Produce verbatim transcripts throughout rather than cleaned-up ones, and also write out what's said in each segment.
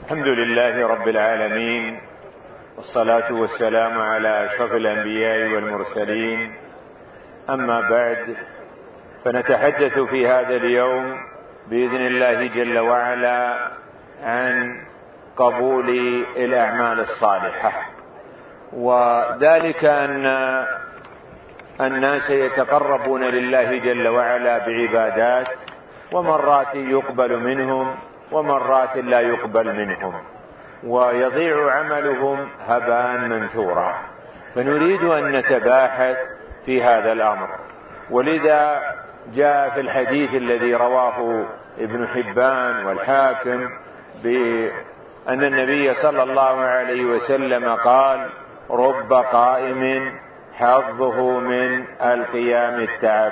الحمد لله رب العالمين، والصلاة والسلام على أشرف الأنبياء والمرسلين. أما بعد، فنتحدث في هذا اليوم بإذن الله جل وعلا عن قبول الأعمال الصالحة، وذلك أن الناس يتقربون لله جل وعلا بعبادات، ومرات يقبل منهم ومرات لا يقبل منهم، ويضيع عملهم هباء منثورا. فنريد أن نتباحث في هذا الأمر، ولذا جاء في الحديث الذي رواه ابن حبان والحاكم بأن النبي صلى الله عليه وسلم قال: رب قائم حظه من القيام التعب،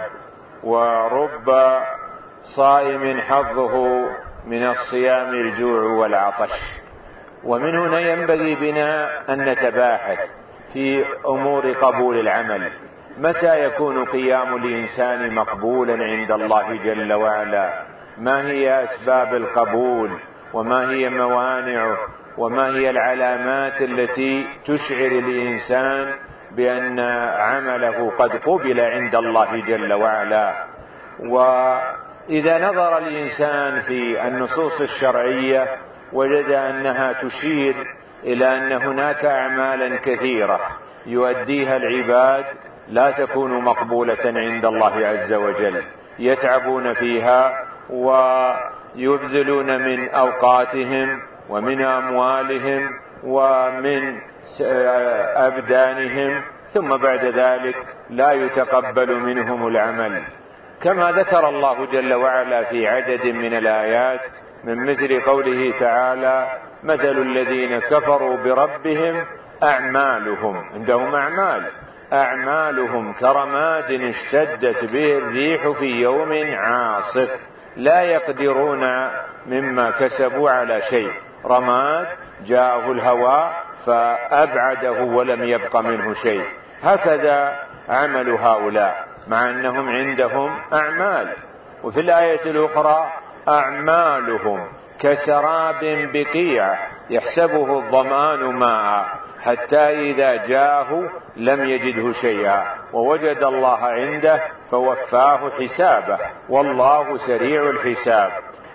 ورب صائم حظه من الصيام الجوع والعطش. ومن هنا ينبغي بنا أن نتباحث في أمور قبول العمل. متى يكون قيام الإنسان مقبولا عند الله جل وعلا؟ ما هي أسباب القبول؟ وما هي موانعه؟ وما هي العلامات التي تشعر الإنسان بأن عمله قد قبل عند الله جل وعلا؟ وإذا نظر الإنسان في النصوص الشرعية وجد أنها تشير إلى أن هناك أعمالا كثيرة يؤديها العباد لا تكون مقبولة عند الله عز وجل، يتعبون فيها ويبذلون من أوقاتهم ومن أموالهم ومن أبدانهم، ثم بعد ذلك لا يتقبل منهم العمل، كما ذكر الله جل وعلا في عدد من الآيات، من مثل قوله تعالى: مثل الذين كفروا بربهم أعمالهم، عندهم أعمال أعمالهم كرماد اشتدت به الريح في يوم عاصف لا يقدرون مما كسبوا على شيء. رماد جاءه الهواء فأبعده ولم يبق منه شيء. هكذا عمل هؤلاء مع أنهم عندهم أعمال. وفي الآية الأخرى: أعمالهم كسراب بقيع يحسبه الظمآن ماء حتى إذا جاءه لم يجده شيئا ووجد الله عنده فوفاه حسابه والله سريع الحساب.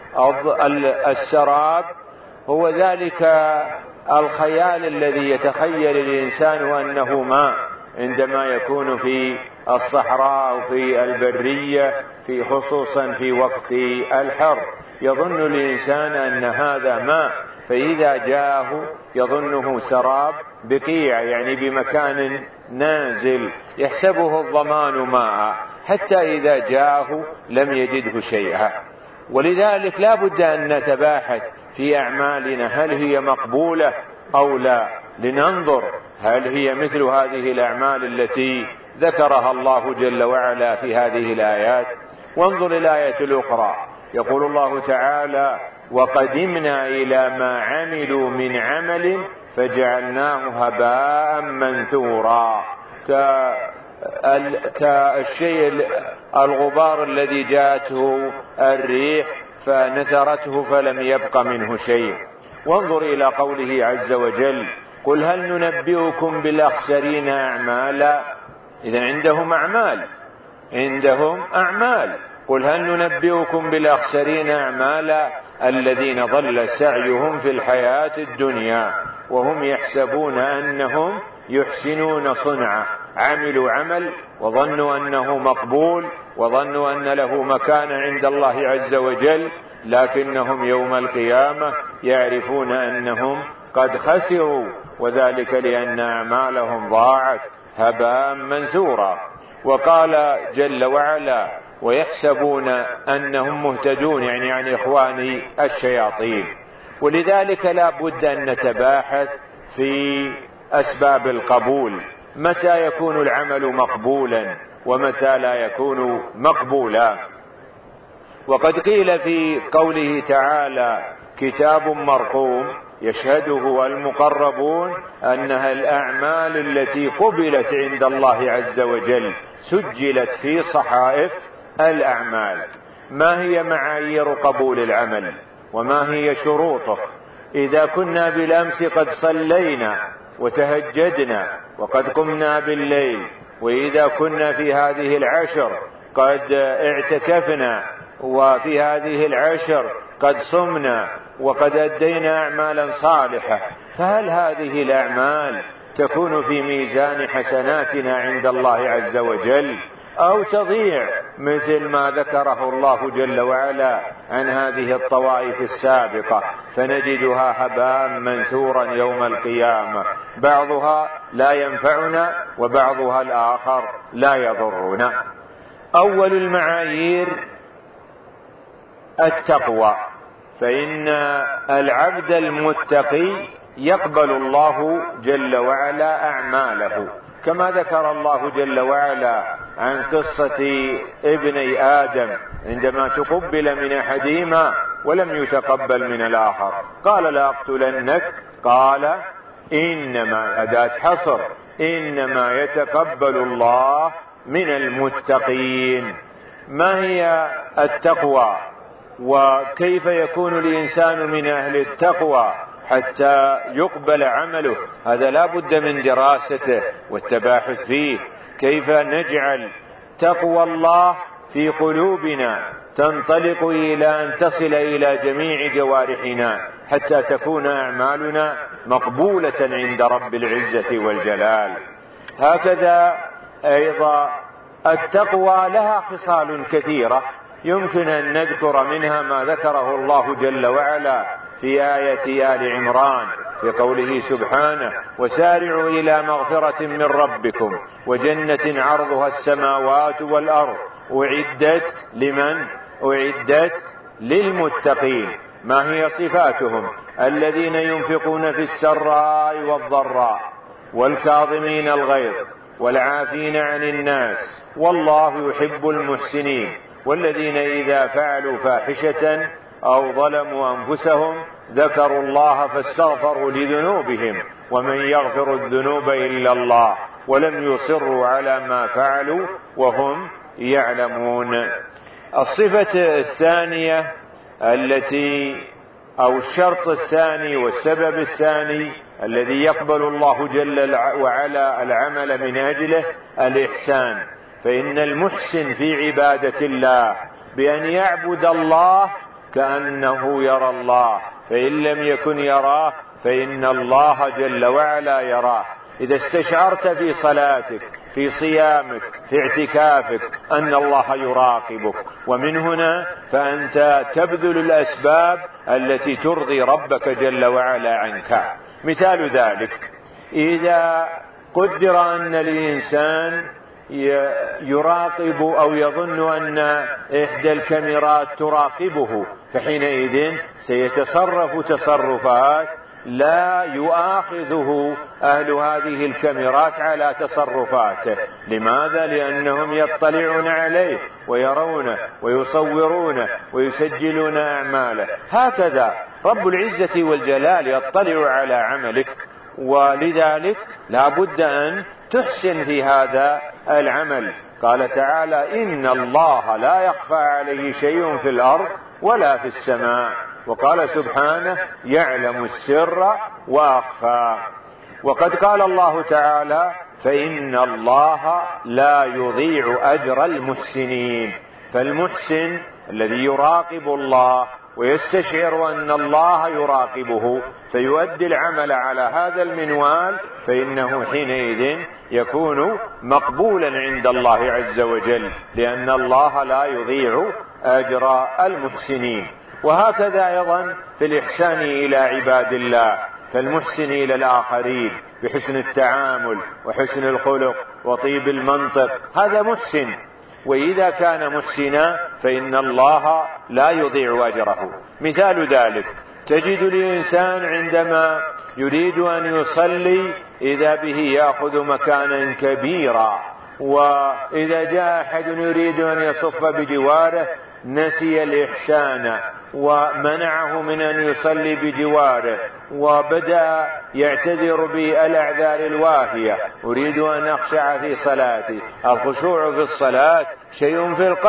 السراب هو ذلك الخيال الذي يتخيل الإنسان أنه ماء عندما يكون في الصحراء وفي البرية، في خصوصا في وقت الحر، يظن الإنسان أن هذا ماء، فإذا جاءه يظنه سراب بقيع، يعني بمكان نازل، يحسبه الظمان ماء حتى إذا جاءه لم يجده شيئا. ولذلك لا بد أن نتباحث في أعمالنا، هل هي مقبولة أو لا، لننظر هل هي مثل هذه الأعمال التي ذكرها الله جل وعلا في هذه الآيات. وانظر الآية الأخرى، يقول الله تعالى: وقدمنا إلى ما عملوا من عمل فجعلناه هباء منثورا، كالشيء الغبار الذي جاءته الريح فنثرته فلم يبق منه شيء. وانظر إلى قوله عز وجل: قل هل ننبئكم بالأخسرين أعمالا. إذن عندهم أعمال عندهم أعمال قل هل ننبئكم بالأخسرين أعمالا الذين ضل سعيهم في الحياة الدنيا وهم يحسبون أنهم يحسنون صنعا. عملوا عمل وظنوا أنه مقبول وظنوا أن له مكان عند الله عز وجل، لكنهم يوم القيامة يعرفون أنهم قد خسروا، وذلك لأن أعمالهم ضاعت هباء منثورا. وقال جل وعلا: ويحسبون أنهم مهتدون، يعني عن إخوان الشياطين. ولذلك لا بد أن نتباحث في أسباب القبول، متى يكون العمل مقبولا ومتى لا يكون مقبولا. وقد قيل في قوله تعالى: كتاب مرقوم يشهده المقربون، أنها الأعمال التي قبلت عند الله عز وجل سجلت في صحائف الأعمال. ما هي معايير قبول العمل وما هي شروطه؟ إذا كنا بالأمس قد صلينا وتهجدنا وقد قمنا بالليل، وإذا كنا في هذه العشر قد اعتكفنا، وفي هذه العشر قد صمنا وقد أدينا أعمالا صالحة، فهل هذه الأعمال تكون في ميزان حسناتنا عند الله عز وجل أو تضيع مثل ما ذكره الله جل وعلا عن هذه الطوائف السابقة فنجدها هباء منثورا يوم القيامة، بعضها لا ينفعنا وبعضها الآخر لا يضرنا؟ أول المعايير التقوى، فإن العبد المتقي يقبل الله جل وعلا أعماله، كما ذكر الله جل وعلا عن قصة ابني آدم عندما تقبل من أحدهما ولم يتقبل من الآخر، قال لا أقتلنك، قال إنما، أداة حصر، إنما يتقبل الله من المتقين. ما هي التقوى وكيف يكون الإنسان من أهل التقوى حتى يقبل عمله؟ هذا لا بد من دراسته والتباحث فيه، كيف نجعل تقوى الله في قلوبنا تنطلق إلى أن تصل إلى جميع جوارحنا حتى تكون أعمالنا مقبولة عند رب العزة والجلال. هكذا أيضا التقوى لها خصال كثيرة يمكن أن نذكر منها ما ذكره الله جل وعلا في آية آل عمران في قوله سبحانه وسارعوا إلى مغفرة من ربكم وجنة عرضها السماوات والأرض أعدت لمن؟ أعدت للمتقين. ما هي صفاتهم؟ الذين ينفقون في السراء والضراء والكاظمين الغيظ والعافين عن الناس والله يحب المحسنين والذين إذا فعلوا فاحشة أو ظلموا أنفسهم ذكروا الله فاستغفروا لذنوبهم ومن يغفر الذنوب إلا الله ولم يصروا على ما فعلوا وهم يعلمون. الصفة الثانية التي أو الشرط الثاني والسبب الثاني الذي يقبل الله جل وعلا العمل من أجله الإحسان، فإن المحسن في عبادة الله بأن يعبد الله كأنه يرى الله، فإن لم يكن يراه فإن الله جل وعلا يراه. إذا استشعرت في صلاتك في صيامك في اعتكافك أن الله يراقبك، ومن هنا فأنت تبذل الأسباب التي ترضي ربك جل وعلا عنك. مثال ذلك إذا قدر أن الإنسان يراقب أو يظن أن إحدى الكاميرات تراقبه، فحينئذ سيتصرف تصرفات لا يؤاخذه أهل هذه الكاميرات على تصرفاته. لماذا؟ لأنهم يطلعون عليه ويرونه ويصورونه ويسجلون أعماله. هكذا رب العزة والجلال يطلع على عملك، ولذلك لا بد أن تحسن في هذا العمل. قال تعالى إن الله لا يخفى عليه شيء في الأرض ولا في السماء، وقال سبحانه يعلم السر وأخفى. وقد قال الله تعالى فإن الله لا يضيع أجر المحسنين، فالمحسن الذي يراقب الله ويستشعر أن الله يراقبه فيؤدي العمل على هذا المنوال فإنه حينئذ يكون مقبولا عند الله عز وجل، لأن الله لا يضيع أجر المحسنين. وهكذا أيضا في الإحسان إلى عباد الله، فالمحسن إلى الآخرين بحسن التعامل وحسن الخلق وطيب المنطق هذا محسن، وإذا كان محسنا فإن الله لا يضيع أجره. مثال ذلك تجد الإنسان عندما يريد أن يصلي إذا به يأخذ مكانا كبيرا، وإذا جاء أحد يريد أن يصف بجواره نسي الإحسان ومنعه من أن يصلي بجواره وبدأ يعتذر بالأعذار الواهية، أريد أن أخشع في صلاتي. الخشوع في الصلاة شيء في القلب،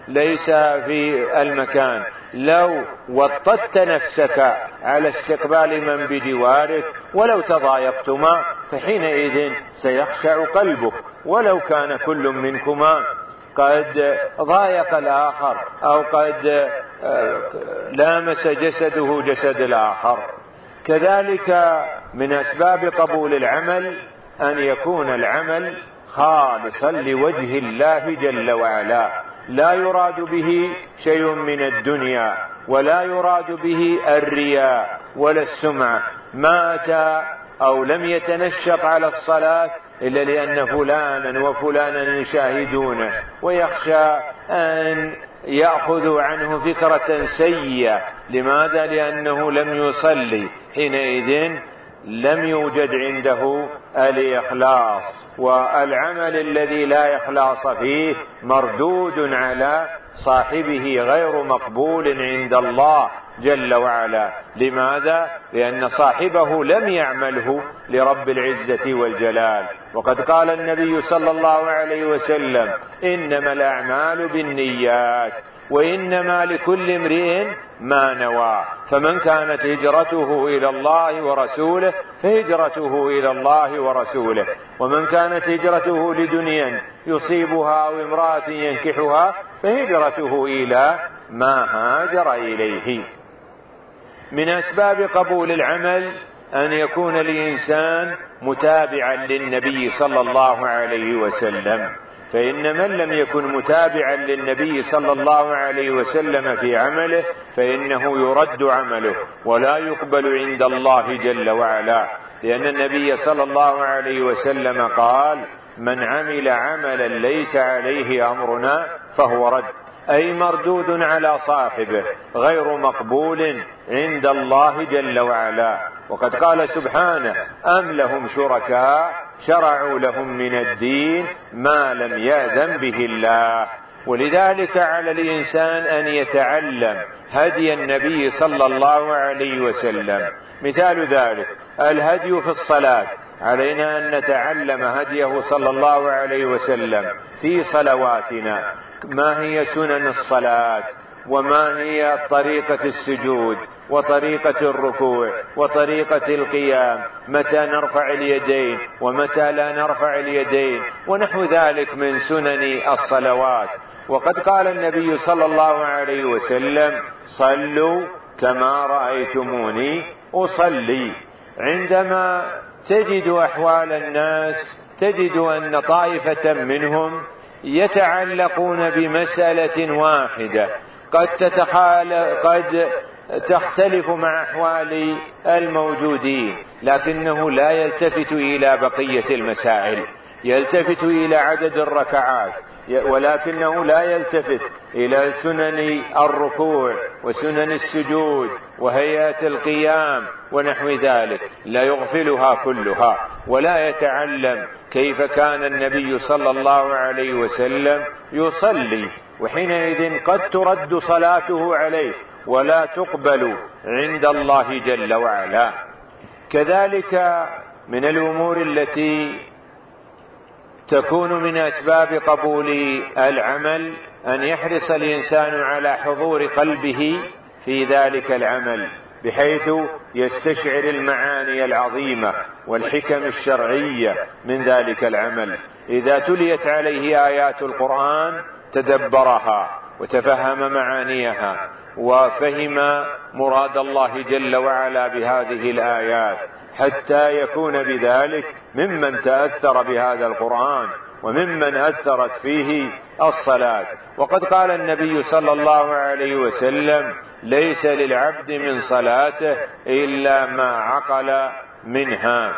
ليس في المكان. لو وطدت نفسك على استقبال من بجوارك ولو تضايقتما فحينئذ سيخشع قلبك، ولو كان كل منكما قد ضايق الآخر أو قد لامس جسده جسد الآخر. كذلك من أسباب قبول العمل أن يكون العمل خالصا لوجه الله جل وعلا، لا يراد به شيء من الدنيا ولا يراد به الرياء ولا السمعة. مات أو لم يتنشط على الصلاة إلا لأن فلانا وفلانا يشاهدونه ويخشى أن يأخذ عنه فكرة سيئة. لماذا؟ لأنه لم يصلي، حينئذ لم يوجد عنده الإخلاص، والعمل الذي لا إخلاص فيه مردود على صاحبه غير مقبول عند الله جل وعلا. لماذا؟ لأن صاحبه لم يعمله لرب العزة والجلال. وقد قال النبي صلى الله عليه وسلم: إنما الأعمال بالنيات وإنما لكل امرئ ما نوى، فمن كانت هجرته إلى الله ورسوله فهجرته إلى الله ورسوله، ومن كانت هجرته لدنيا يصيبها أو امرأة ينكحها فهجرته إلى ما هاجر إليه. من أسباب قبول العمل أن يكون الإنسان متابعا للنبي صلى الله عليه وسلم، فإن من لم يكن متابعا للنبي صلى الله عليه وسلم في عمله فإنه يرد عمله ولا يقبل عند الله جل وعلا، لأن النبي صلى الله عليه وسلم قال: من عمل عملا ليس عليه أمرنا فهو رد، أي مردود على صاحبه غير مقبول عند الله جل وعلا. وقد قال سبحانه: أم لهم شركاء شرعوا لهم من الدين ما لم يأذن به الله. ولذلك على الإنسان أن يتعلم هدي النبي صلى الله عليه وسلم. مثال ذلك الهدي في الصلاة، علينا أن نتعلم هديه صلى الله عليه وسلم في صلواتنا، ما هي سنن الصلاة، وما هي طريقة السجود وطريقة الركوع وطريقة القيام، متى نرفع اليدين ومتى لا نرفع اليدين، ونحو ذلك من سنن الصلوات. وقد قال النبي صلى الله عليه وسلم: صلوا كما رأيتموني أصلي. عندما تجد أحوال الناس تجد أن طائفة منهم يتعلقون بمسألة واحدة قد قد تختلف مع أحوال الموجودين، لكنه لا يلتفت إلى بقية المسائل، يلتفت إلى عدد الركعات ولكنه لا يلتفت إلى سنن الركوع وسنن السجود وهيئة القيام ونحو ذلك، لا يغفلها كلها، ولا يتعلم كيف كان النبي صلى الله عليه وسلم يصلي، وحينئذ قد ترد صلاته عليه ولا تقبل عند الله جل وعلا. كذلك من الأمور التي تكون من أسباب قبول العمل أن يحرص الإنسان على حضور قلبه في ذلك العمل، بحيث يستشعر المعاني العظيمة والحكم الشرعية من ذلك العمل. إذا تليت عليه آيات القرآن تدبرها وتفهم معانيها وفهم مراد الله جل وعلا بهذه الآيات، حتى يكون بذلك ممن تأثر بهذا القرآن وممن أثرت فيه الصلاة. وقد قال النبي صلى الله عليه وسلم: ليس للعبد من صلاته إلا ما عقل منها.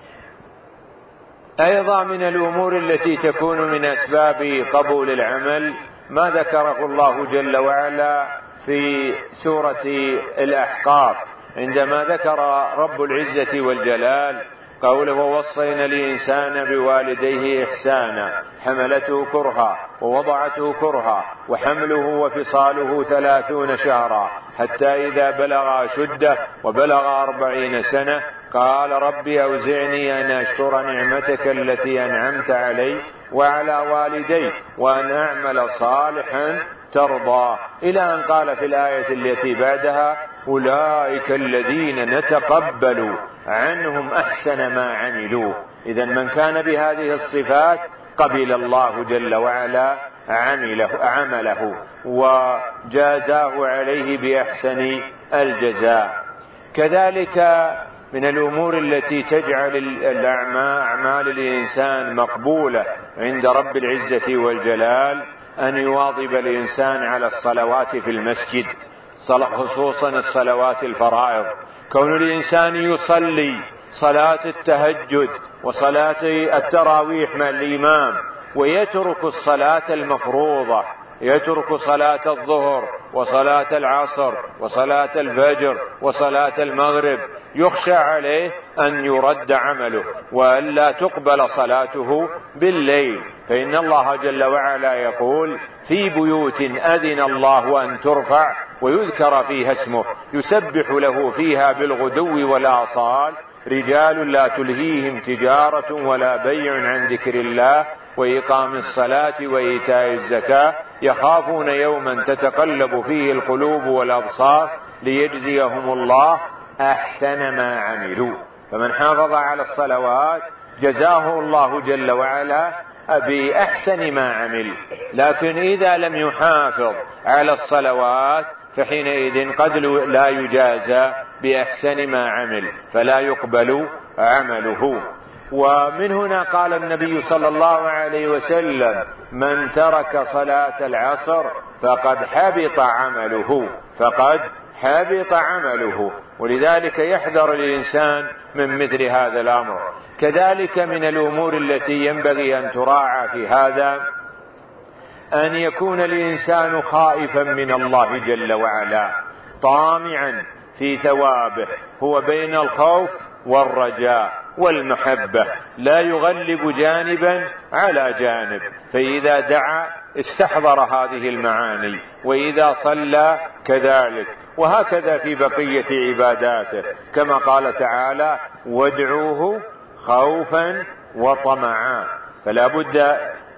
أيضا من الأمور التي تكون من أسباب قبول العمل ما ذكره الله جل وعلا في سورة الأحقاف، عندما ذكر رب العزة والجلال قوله: ووصينا الإنسان بوالديه إحسانا حملته كرها ووضعته كرها وحمله وفصاله ثلاثون شهرا حتى إذا بلغ أشده وبلغ أربعين سنة قال ربي أوزعني أن أشكر نعمتك التي أنعمت علي وعلى والدي وأن أعمل صالحا ترضى، إلى أن قال في الآية التي بعدها أولئك الذين نتقبل عنهم أحسن ما عملوا. إذن من كان بهذه الصفات قبل الله جل وعلا عمله, عمله وجازاه عليه بأحسن الجزاء. كذلك من الأمور التي تجعل أعمال الإنسان مقبولة عند رب العزة والجلال أن يواظب الإنسان على الصلوات في المسجد، خصوصا الصلوات الفرائض. كون الإنسان يصلي صلاة التهجد وصلاة التراويح مع الإمام ويترك الصلاة المفروضة، يترك صلاة الظهر وصلاة العصر وصلاة الفجر وصلاة المغرب، يخشى عليه أن يرد عمله وأن لا تقبل صلاته بالليل. فإن الله جل وعلا يقول في بيوت أذن الله أن ترفع ويذكر فيها اسمه يسبح له فيها بالغدو والآصال رجال لا تلهيهم تجارة ولا بيع عن ذكر الله وإقام الصلاة وإيتاء الزكاة يخافون يوما تتقلب فيه القلوب والأبصار ليجزيهم الله أحسن ما عملوا. فمن حافظ على الصلوات جزاه الله جل وعلا بأحسن ما عمل. لكن إذا لم يحافظ على الصلوات فحينئذ قد لا يجازى بأحسن ما عمل فلا يقبل عمله. ومن هنا قال النبي صلى الله عليه وسلم من ترك صلاة العصر فقد حبط عمله، فقد حبط عمله. ولذلك يحذر الإنسان من مثل هذا الأمر. كذلك من الأمور التي ينبغي أن تراعى في هذا أن يكون الإنسان خائفا من الله جل وعلا طامعا في ثوابه، هو بين الخوف والرجاء والمحبة، لا يغلب جانبا على جانب. فإذا دعا استحضر هذه المعاني، وإذا صلى كذلك، وهكذا في بقية عباداته كما قال تعالى وادعوه خوفا وطمعا. فلا بد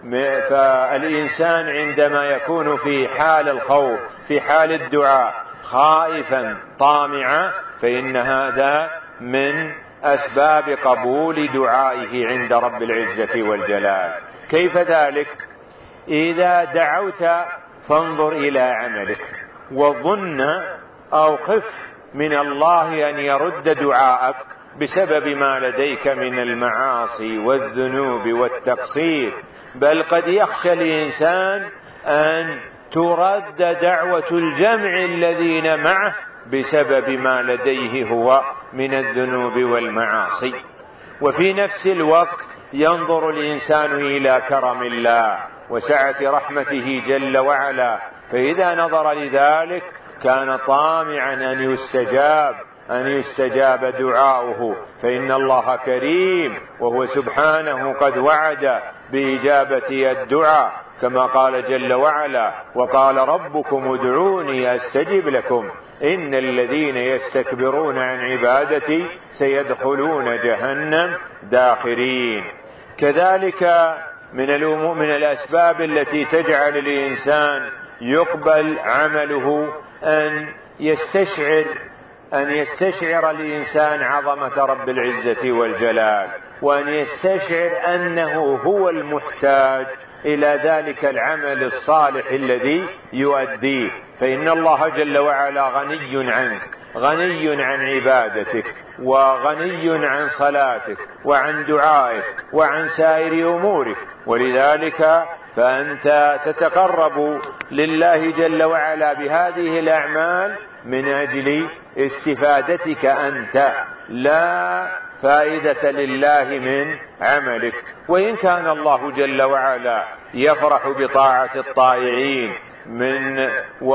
فالإنسان عندما يكون في حال الخوف في حال الدعاء خائفا طامعا فإن هذا من أسباب قبول دعائه عند رب العزة والجلال. كيف ذلك؟ إذا دعوت فانظر إلى عملك وظن أو خف من الله أن يرد دعاءك بسبب ما لديك من المعاصي والذنوب والتقصير، بل قد يخشى الإنسان أن ترد دعوة الجمع الذين معه بسبب ما لديه هو من الذنوب والمعاصي. وفي نفس الوقت ينظر الإنسان إلى كرم الله وسعة رحمته جل وعلا، فإذا نظر لذلك كان طامعا أن يستجاب أن يستجاب دعاؤه، فإن الله كريم وهو سبحانه قد وعد بإجابة الدعاء كما قال جل وعلا وقال ربكم ادعوني أستجب لكم إن الذين يستكبرون عن عبادتي سيدخلون جهنم داخرين. كذلك من الأمور من الأسباب التي تجعل الإنسان يقبل عمله أن يستشعر أن يستشعر الإنسان عظمة رب العزة والجلال، وأن يستشعر أنه هو المحتاج إلى ذلك العمل الصالح الذي يؤديه. فإن الله جل وعلا غني عنك، غني عن عبادتك، وغني عن صلاتك وعن دعائك وعن سائر أمورك، ولذلك فأنت تتقرب لله جل وعلا بهذه الأعمال من أجل استفادتك أنت، لا فائدة لله من عملك. وإن كان الله جل وعلا يفرح بطاعة الطائعين من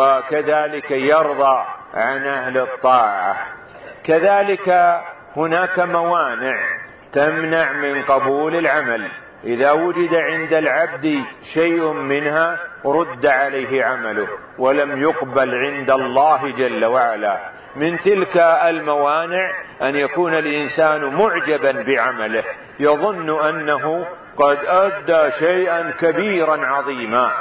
وكذلك يرضى عن أهل الطاعة. كذلك هناك موانع تمنع من قبول العمل، إذا وجد عند العبد شيء منها رد عليه عمله ولم يقبل عند الله جل وعلا. من تلك الموانع أن يكون الإنسان معجبا بعمله، يظن أنه قد أدى شيئا كبيرا عظيما،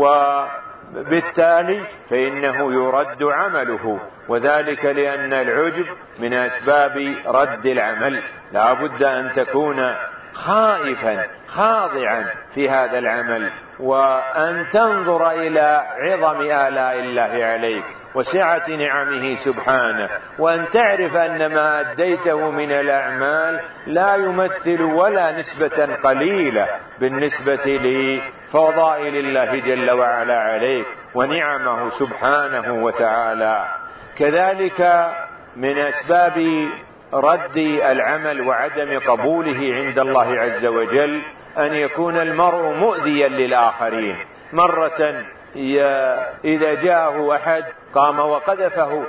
وبالتالي فإنه يرد عمله، وذلك لأن العجب من أسباب رد العمل. لا بد أن تكون خائفا خاضعا في هذا العمل، وأن تنظر إلى عظم آلاء الله عليك وسعة نعمه سبحانه، وأن تعرف أن ما أديته من الأعمال لا يمثل ولا نسبة قليلة بالنسبة لفضائل الله جل وعلا عليك ونعمه سبحانه وتعالى. كذلك من أسباب رد العمل وعدم قبوله عند الله عز وجل أن يكون المرء مؤذيا للآخرين. مرة إذا جاءه أحد قام وقذفه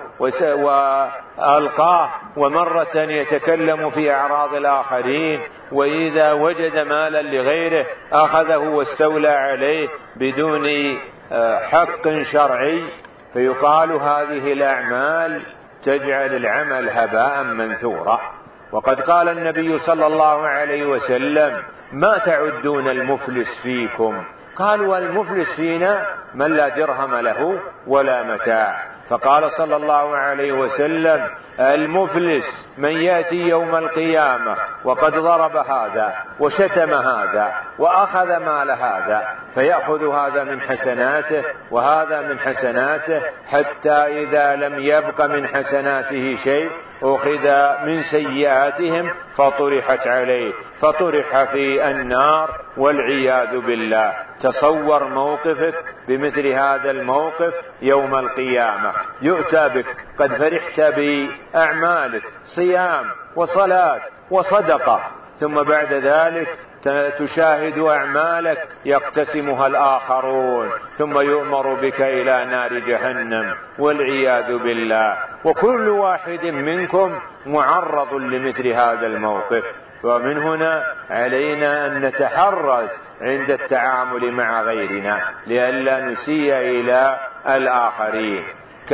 وألقاه، ومرة يتكلم في أعراض الآخرين، وإذا وجد مالا لغيره أخذه واستولى عليه بدون حق شرعي، فيقال هذه الأعمال تجعل العمل هباء منثورا. وقد قال النبي صلى الله عليه وسلم: ما تعدون المفلس فيكم؟ قالوا: المفلس فينا من لا درهم له ولا متاع. فقال صلى الله عليه وسلم: المفلس من يأتي يوم القيامة وقد ضرب هذا وشتم هذا وأخذ مال هذا، فيأخذ هذا من حسناته وهذا من حسناته، حتى إذا لم يبق من حسناته شيء أخذ من سيئاتهم فطرحت عليه، فطرح في النار والعياذ بالله. تصور موقفك بمثل هذا الموقف يوم القيامة، يؤتى بك قد فرحت بأعمالك صيام وصلاة وصدقة، ثم بعد ذلك تشاهد أعمالك يقتسمها الآخرون، ثم يؤمر بك إلى نار جهنم والعياذ بالله، وكل واحد منكم معرض لمثل هذا الموقف. ومن هنا علينا أن نتحرز عند التعامل مع غيرنا لئلا نسيء إلى الآخرين.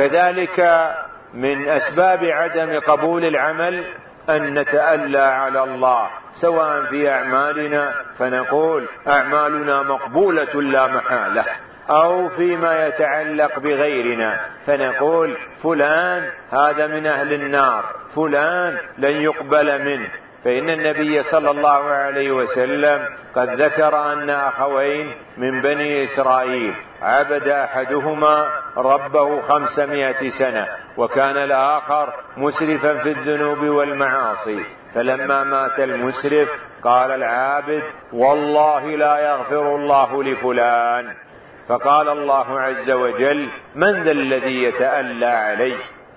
كذلك من أسباب عدم قبول العمل أن نتألى على الله، سواء في أعمالنا فنقول أعمالنا مقبولة لا محالة، أو فيما يتعلق بغيرنا فنقول فلان هذا من أهل النار، فلان لن يقبل منه. فإن النبي صلى الله عليه وسلم قد ذكر أن أخوين من بني إسرائيل عبد أحدهما ربه خمسمائة سنة، وكان الآخر مسرفا في الذنوب والمعاصي، فلما مات المسرف قال العابد: والله لا يغفر الله لفلان. فقال الله عز وجل: من ذا الذي يتألى عليه؟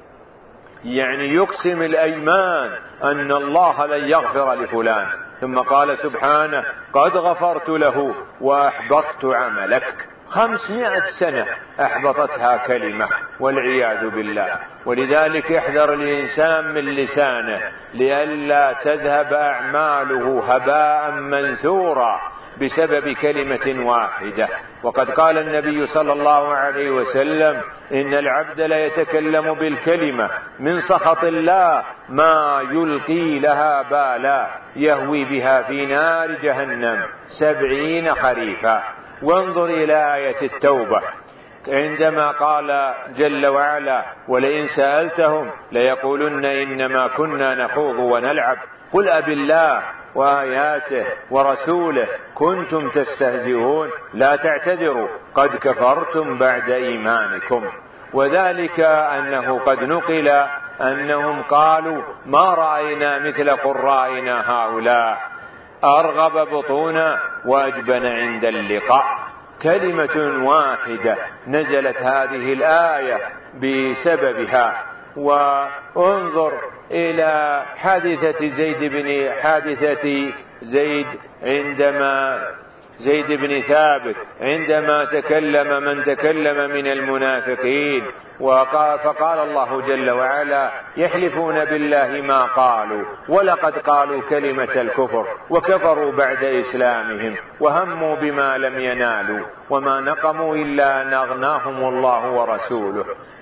يعني يقسم الأيمان أن الله لن يغفر لفلان، ثم قال سبحانه: قد غفرت له وأحبطت عملك. خمسمائة سنة أحبطتها كلمة والعياذ بالله. ولذلك يحذر الإنسان من لسانه لئلا تذهب أعماله هباء منثورا بسبب كلمة واحدة. وقد قال النبي صلى الله عليه وسلم: إن العبد لا يتكلم بالكلمة من سخط الله ما يلقي لها بالا يهوي بها في نار جهنم سبعين خريفا. وانظر إلى آية التوبة عندما قال جل وعلا: ولئن سألتهم ليقولن إنما كنا نخوض ونلعب قل أبالله وآياته ورسوله كنتم تستهزئون لا تعتذروا قد كفرتم بعد إيمانكم. وذلك أنه قد نقل أنهم قالوا: ما رأينا مثل قرائنا هؤلاء، أرغب بطونا وأجبن عند اللقاء. كلمة واحدة نزلت هذه الآية بسببها. وانظر إلى حادثة زيد بن حادثة زيد عندما زيد بن ثابت عندما تكلم من تكلم من المنافقين، فقال الله جل وعلا: يحلفون بالله ما قالوا ولقد قالوا كلمة الكفر وكفروا بعد إسلامهم وهموا بما لم ينالوا وما نقموا إلا أن أغناهم الله ورسوله.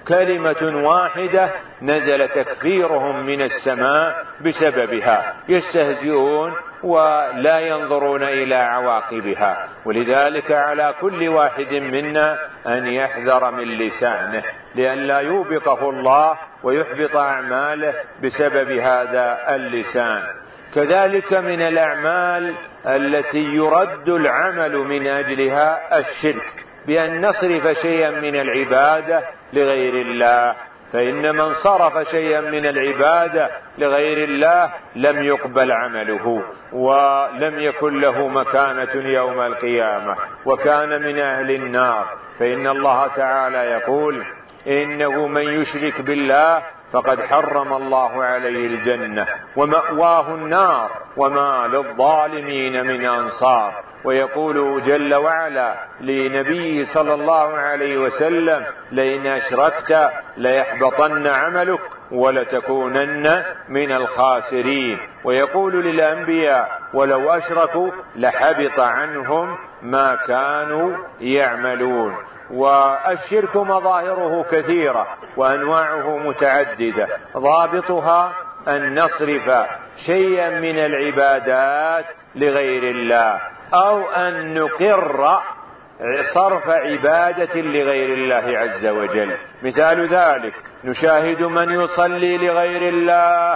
كلمة واحدة نزل تكفيرهم من السماء بسببها، يستهزئون ولا ينظرون إلى عواقبها. ولذلك على كل واحد منا أن يحذر من لسانه لئلا يوبقه الله ويحبط أعماله بسبب هذا اللسان. كذلك من الأعمال التي يرد العمل من أجلها الشرك، بأن نصرف شيئا من العبادة لغير الله، فإن من صرف شيئا من العبادة لغير الله لم يقبل عمله ولم يكن له مكانة يوم القيامة وكان من أهل النار. فإن الله تعالى يقول: إنه من يشرك بالله فقد حرم الله عليه الجنة ومأواه النار وما للظالمين من أنصار. ويقول جل وعلا لنبيه صلى الله عليه وسلم: لئن أشركت ليحبطن عملك ولتكونن من الخاسرين. ويقول للأنبياء: ولو أشركوا لحبط عنهم ما كانوا يعملون. والشرك مظاهره كثيرة وأنواعه متعددة، ضابطها أن نصرف شيئا من العبادات لغير الله، أو أن نقر صرف عبادة لغير الله عز وجل. مثال ذلك: نشاهد من يصلي لغير الله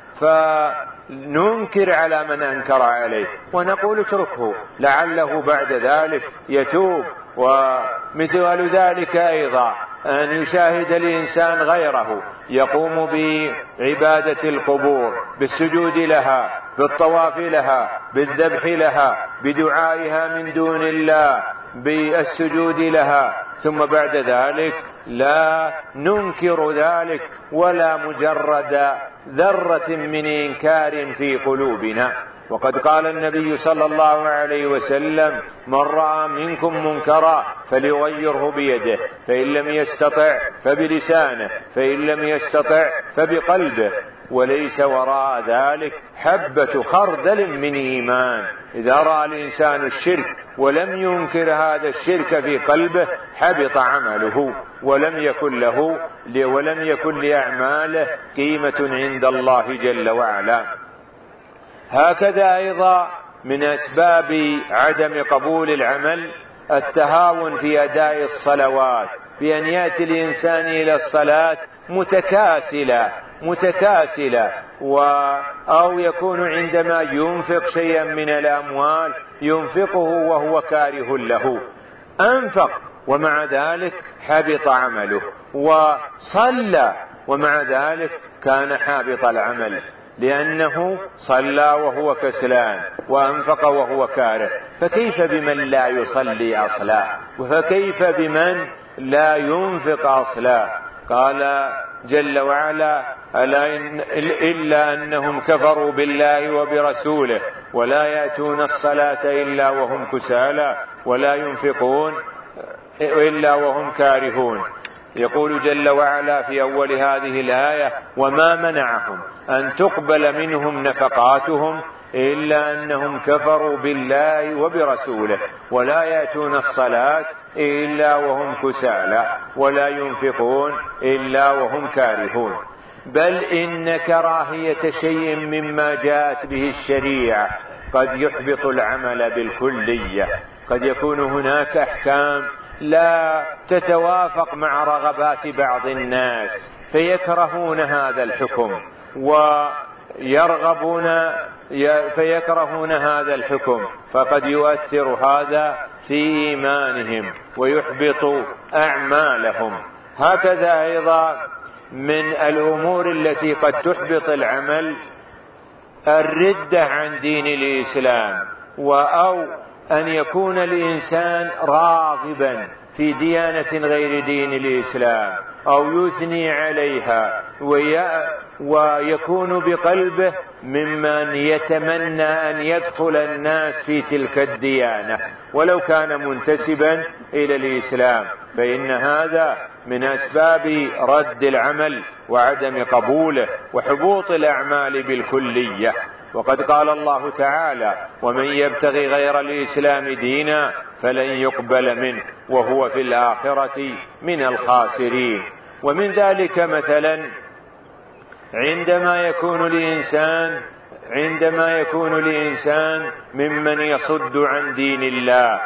فننكر على من أنكر عليه ونقول اتركه لعله بعد ذلك يتوب. ومثال ذلك أيضا أن يشاهد الإنسان غيره يقوم بعبادة القبور، بالسجود لها، بالطواف لها، بالذبح لها، بدعائها من دون الله، بالسجود لها، ثم بعد ذلك لا ننكر ذلك ولا مجرد ذرة من إنكار في قلوبنا. وقد قال النبي صلى الله عليه وسلم: من رأى منكم منكرا فليغيره بيده، فإن لم يستطع فبلسانه، فإن لم يستطع فبقلبه، وليس وراء ذلك حبة خردل من إيمان. إذا رأى الإنسان الشرك ولم ينكر هذا الشرك في قلبه حبط عمله ولم يكن له ولم يكن لأعماله قيمة عند الله جل وعلا. هكذا أيضا من أسباب عدم قبول العمل التهاون في أداء الصلوات، بأن يأتي الإنسان إلى الصلاة متكاسلا متكاسلا و أو يكون عندما ينفق شيئا من الأموال ينفقه وهو كاره له، أنفق ومع ذلك حبط عمله، وصلى ومع ذلك كان حابط العمل، لأنه صلى وهو كسلان وأنفق وهو كاره. فكيف بمن لا يصلي أصلا؟ وفكيف بمن لا ينفق أصلا؟ قال جل وعلا: ألا إن إلا أنهم كفروا بالله وبرسوله ولا يأتون الصلاة إلا وهم كسالى ولا ينفقون إلا وهم كارهون. يقول جل وعلا في أول هذه الآية: وما منعهم أن تقبل منهم نفقاتهم إلا أنهم كفروا بالله وبرسوله ولا يأتون الصلاة إلا وهم كسالى ولا ينفقون إلا وهم كارهون. بل إن كراهية شيء مما جاءت به الشريعة قد يحبط العمل بالكلية. قد يكون هناك أحكام لا تتوافق مع رغبات بعض الناس فيكرهون هذا الحكم ويرغبون فيكرهون هذا الحكم، فقد يؤثر هذا في إيمانهم ويحبط أعمالهم. هكذا أيضا من الأمور التي قد تحبط العمل الردة عن دين الإسلام، أو أن يكون الإنسان راغبا في ديانة غير دين الإسلام أو يثني عليها ويكون بقلبه ممن يتمنى أن يدخل الناس في تلك الديانة ولو كان منتسبا إلى الإسلام، فإن هذا من أسباب رد العمل وعدم قبوله وحبوط الأعمال بالكلية. وقد قال الله تعالى: ومن يبتغي غير الإسلام دينا فلن يقبل منه وهو في الآخرة من الخاسرين. ومن ذلك مثلا عندما يكون الإنسان عندما يكون الإنسان ممن يصد عن دين الله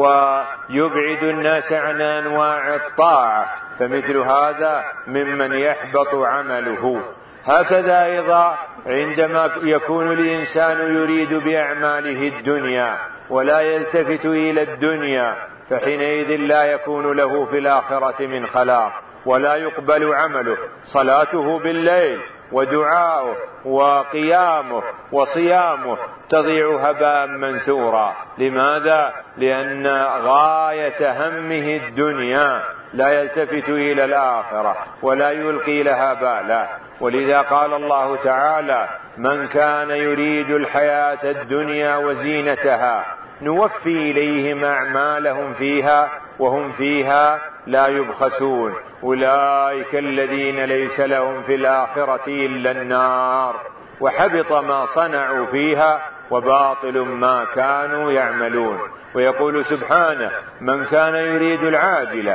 ويبعد الناس عن أنواع الطاعة، فمثل هذا ممن يحبط عمله. هكذا أيضا عندما يكون الإنسان يريد بأعماله الدنيا ولا يلتفت إلى الدنيا، فحينئذ لا يكون له في الآخرة من خلاق ولا يقبل عمله. صلاته بالليل ودعاؤه وقيامه وصيامه تضيع هباء منثورا. لماذا؟ لأن غاية همه الدنيا، لا يلتفت إلى الآخرة ولا يلقي لها بالا. ولذا قال الله تعالى: من كان يريد الحياة الدنيا وزينتها نوفي إليهم أعمالهم فيها وهم فيها لا يبخسون أولئك الذين ليس لهم في الآخرة إلا النار وحبط ما صنعوا فيها وباطل ما كانوا يعملون. ويقول سبحانه: من كان يريد العاجلة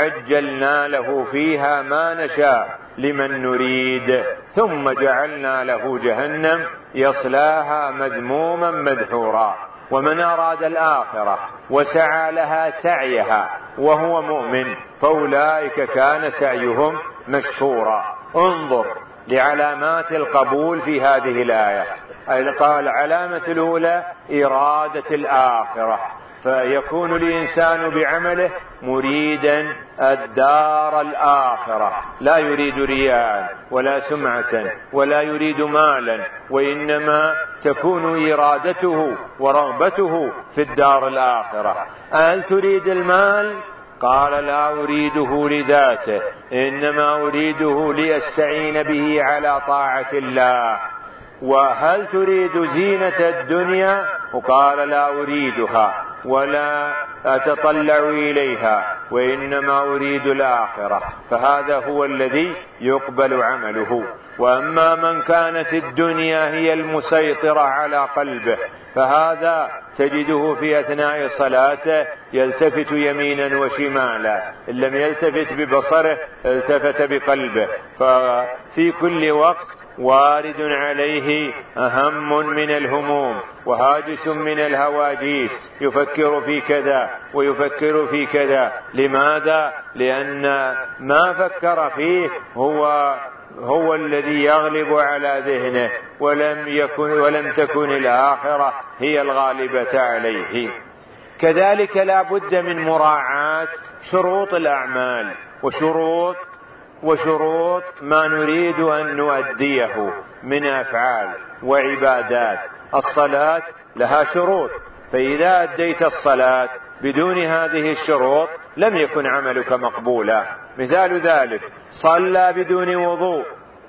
عجلنا له فيها ما نشاء لمن نريد ثم جعلنا له جهنم يصلاها مذموما مدحورا. ومن أراد الآخرة وسعى لها سعيها وهو مؤمن فأولئك كان سعيهم مشكورا. انظر لعلامات القبول في هذه الآية. قال: العلامة الأولى إرادة الآخرة، فيكون الإنسان بعمله مريدا الدار الآخرة، لا يريد رياء ولا سمعة ولا يريد مالا، وإنما تكون إرادته ورغبته في الدار الآخرة. هل تريد المال؟ قال: لا أريده لذاته، إنما أريده لأستعين به على طاعة الله. وهل تريد زينة الدنيا؟ وقال: لا أريدها ولا أتطلع إليها، وإنما أريد الآخرة، فهذا هو الذي يقبل عمله. وأما من كانت الدنيا هي المسيطرة على قلبه فهذا تجده في أثناء صلاته يلتفت يمينا وشمالا، إن لم يلتفت ببصره التفت بقلبه، ففي كل وقت وارد عليه هم من الهموم وهاجس من الهواجيس، يفكر في كذا ويفكر في كذا. لماذا؟ لأن ما فكر فيه هو هو الذي يغلب على ذهنه، ولم يكن ولم تكن الآخرة هي الغالبة عليه. كذلك لا بد من مراعاة شروط الأعمال وشروط وشروط ما نريد أن نؤديه من أفعال وعبادات. الصلاة لها شروط، فإذا أديت الصلاة بدون هذه الشروط لم يكن عملك مقبولا. مثال ذلك: صلى بدون وضوء،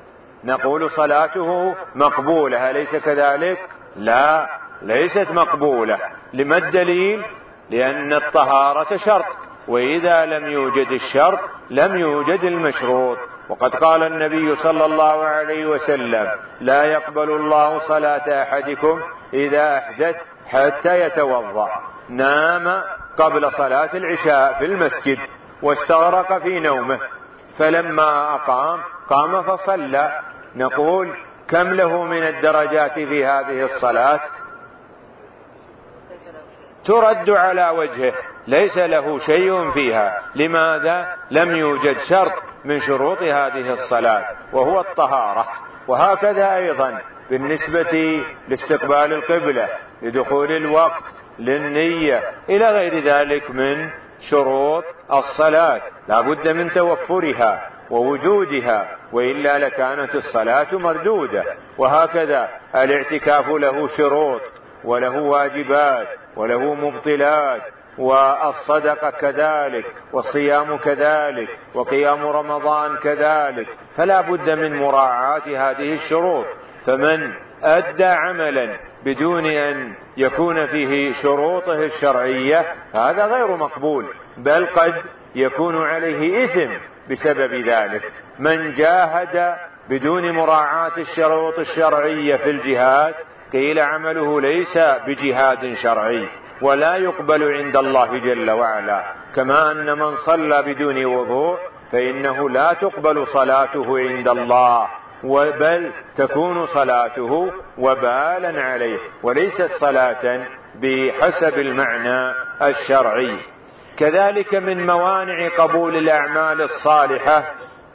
نقول صلاته مقبولة، أليس كذلك؟ لا، ليست مقبولة. لما الدليل؟ لأن الطهارة شرط، وإذا لم يوجد الشرط لم يوجد المشروط. وقد قال النبي صلى الله عليه وسلم: لا يقبل الله صلاة أحدكم إذا أحدث حتى يتوضأ. نام قبل صلاة العشاء في المسجد واستغرق في نومه، فلما أقام قام فصلى، نقول: كم له من الدرجات في هذه الصلاة؟ ترد على وجهه، ليس له شيء فيها. لماذا؟ لم يوجد شرط من شروط هذه الصلاة وهو الطهارة. وهكذا أيضا بالنسبة لاستقبال القبلة، لدخول الوقت، للنية، إلى غير ذلك من شروط الصلاة، لا بد من توفرها ووجودها، وإلا لكانت الصلاة مردودة. وهكذا الاعتكاف له شروط وله واجبات وله مبطلات، والصدقة كذلك، والصيام كذلك، وقيام رمضان كذلك، فلا بد من مراعاة هذه الشروط. فمن أدى عملا بدون أن يكون فيه شروطه الشرعية هذا غير مقبول، بل قد يكون عليه إثم بسبب ذلك. من جاهد بدون مراعاة الشروط الشرعية في الجهاد قيل عمله ليس بجهاد شرعي ولا يقبل عند الله جل وعلا. كما أن من صلى بدون وضوء فإنه لا تقبل صلاته عند الله، بل تكون صلاته وبالا عليه وليست صلاة بحسب المعنى الشرعي. كذلك من موانع قبول الأعمال الصالحة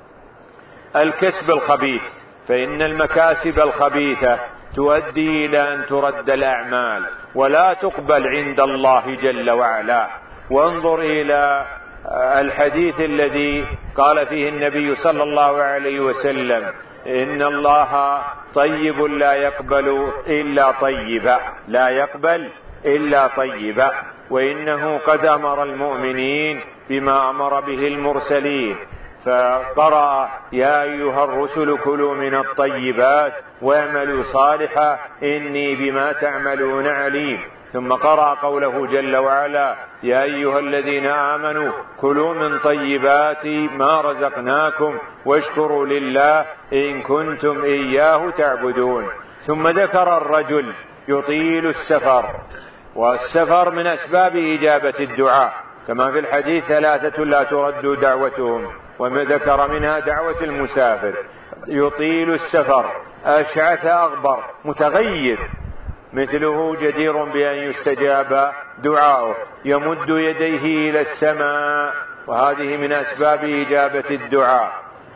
الكسب الخبيث، فإن المكاسب الخبيثة تؤدي إلى أن ترد الأعمال ولا تقبل عند الله جل وعلا. وانظر إلى الحديث الذي قال فيه النبي صلى الله عليه وسلم: إن الله طيب لا يقبل إلا طيبا، لا يقبل إلا طيبا، وإنه قد أمر المؤمنين بما أمر به المرسلين، فقرأ: يا أيها الرسل كلوا من الطيبات واعملوا صالحا إني بما تعملون عليم. ثم قرأ قوله جل وعلا: يا أيها الذين آمنوا كلوا من طيبات ما رزقناكم واشكروا لله إن كنتم إياه تعبدون. ثم ذكر الرجل يطيل السفر، والسفر من أسباب إجابة الدعاء، كما في الحديث: ثلاثة لا ترد دعوتهم، وذكر منها دعوة المسافر. يطيل السفر، أشعث أغبر، متغير، مثله جدير بأن يستجاب دعاؤه، يمد يديه إلى السماء، وهذه من أسباب إجابة الدعاء.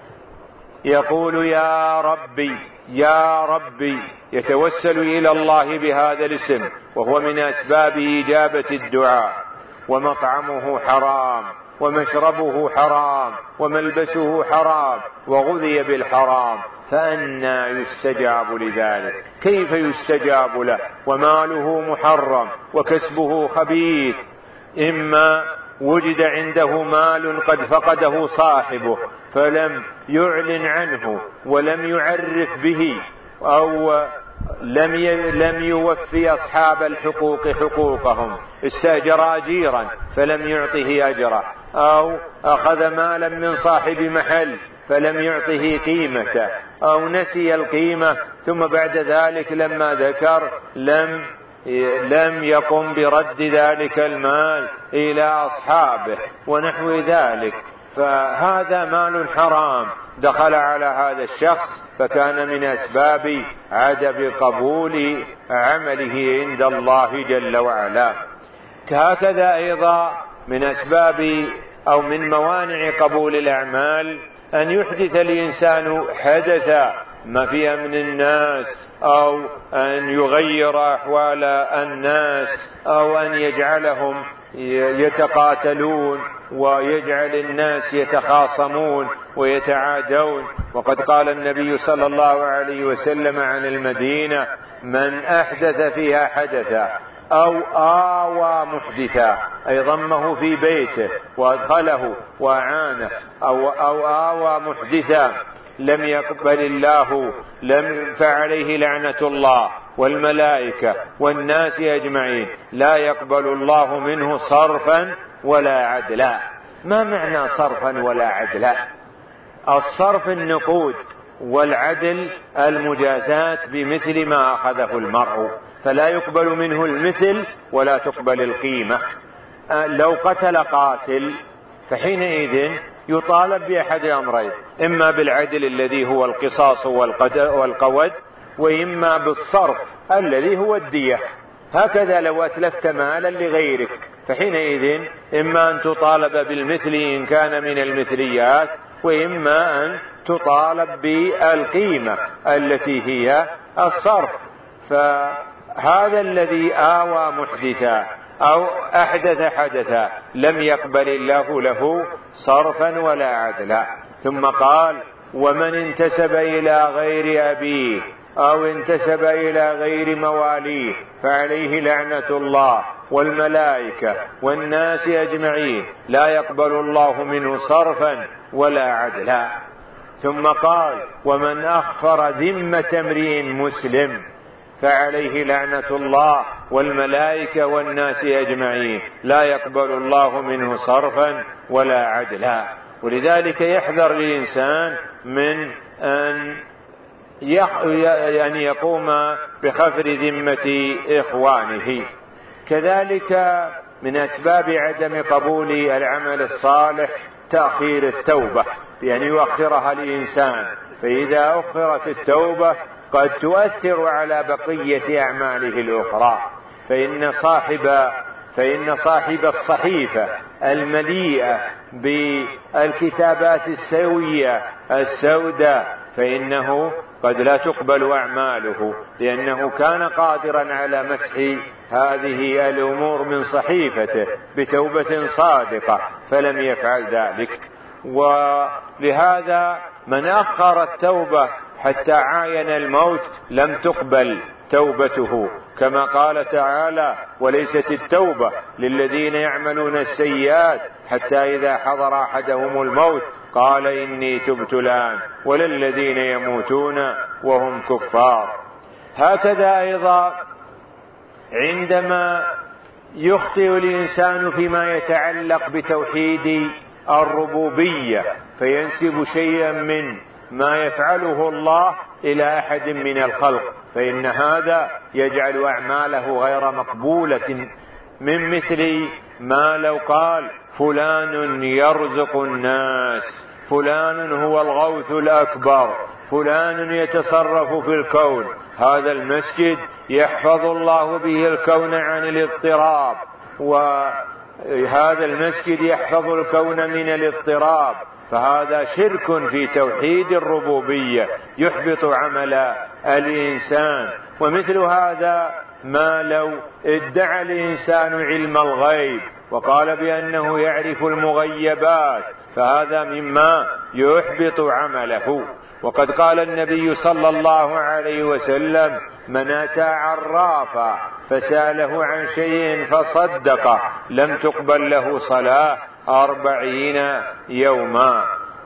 يقول: يا ربي يا ربي، يتوسل إلى الله بهذا الاسم، وهو من أسباب إجابة الدعاء. ومطعمه حرام، ومشربه حرام، وملبسه حرام، وغذي بالحرام، فأنى يستجاب لذلك؟ كيف يستجاب له وماله محرم وكسبه خبيث؟ إما وجد عنده مال قد فقده صاحبه فلم يعلن عنه ولم يعرف به، أو لم لم يوفي أصحاب الحقوق حقوقهم، استأجر أجيرا فلم يعطه أجره، أو أخذ مالا من صاحب محل فلم يعطه قيمته، أو نسي القيمة ثم بعد ذلك لما ذكر لم لم يقم برد ذلك المال إلى أصحابه ونحو ذلك، فهذا مال حرام دخل على هذا الشخص، فكان من أسباب عدم قبول عمله عند الله جل وعلا. هكذا أيضا من أسباب أو من موانع قبول الأعمال أن يحدث الإنسان حدثا ما في أمن الناس، أو أن يغير أحوال الناس، أو أن يجعلهم يتقاتلون ويجعل الناس يتخاصمون ويتعادون. وقد قال النبي صلى الله عليه وسلم عن المدينة: من أحدث فيها حدثا أو آوى محدثا، أي ضمه في بيته وأدخله وأعانه، أو, أو آوى محدثا لم يقبل الله لم فعليه لعنة الله والملائكة والناس أجمعين، لا يقبل الله منه صرفا ولا عدلا. ما معنى صرفا ولا عدلا؟ الصرف النقود، والعدل المجازات بمثل ما أخذه المرء، فلا يقبل منه المثل ولا تقبل القيمة. لو قتل قاتل فحينئذ يطالب بأحد أمرين: إما بالعدل الذي هو القصاص والقود، وإما بالصرف الذي هو الدية. هكذا لو أتلفت مالا لغيرك فحينئذ إما أن تطالب بالمثل إن كان من المثليات، وإما أن تطالب بالقيمة التي هي الصرف. فهذا الذي آوى محدثا أو أحدث حدثا لم يقبل الله له صرفا ولا عدلا. ثم قال: ومن انتسب إلى غير أبيه أو انتسب إلى غير مواليه فعليه لعنة الله والملائكة والناس أجمعين، لا يقبل الله منه صرفا ولا عدلا. ثم قال: ومن أخفر ذمة امرئ مسلم فعليه لعنة الله والملائكة والناس أجمعين، لا يقبل الله منه صرفا ولا عدلا. ولذلك يحذر الإنسان من أن يعني يقوم بخفر ذمة إخوانه. كذلك من أسباب عدم قبول العمل الصالح تأخير التوبة، بأن يؤخرها الإنسان، فإذا أخرت التوبة قد تؤثر على بقية أعماله الأخرى. فإن صاحب فإن صاحب الصحيفة المليئة بالكتابات السوية السوداء فإنه قد لا تقبل أعماله، لأنه كان قادرا على مسح هذه الأمور من صحيفته بتوبة صادقة فلم يفعل ذلك. ولهذا من أخر التوبة حتى عاين الموت لم تقبل توبته، كما قال تعالى: وليست التوبة للذين يعملون السيئات حتى إذا حضر أحدهم الموت قال إني تبت الآن ولا الذين يموتون وهم كفار. هكذا أيضا عندما يخطئ الإنسان فيما يتعلق بتوحيد الربوبية فينسب شيئا من ما يفعله الله إلى أحد من الخلق، فإن هذا يجعل أعماله غير مقبولة، من مثل ما لو قال: فلان يرزق الناس، فلان هو الغوث الأكبر، فلان يتصرف في الكون. هذا المسجد يحفظ الله به الكون عن الاضطراب، وهذا المسجد يحفظ الكون من الاضطراب، فهذا شرك في توحيد الربوبية يحبط عمل الإنسان. ومثل هذا ما لو ادعى الإنسان علم الغيب وقال بأنه يعرف المغيبات، فهذا مما يحبط عمله. وقد قال النبي صلى الله عليه وسلم: من أتى عرافا فسأله عن شيء فصدقه لم تقبل له صلاة أربعين يوما.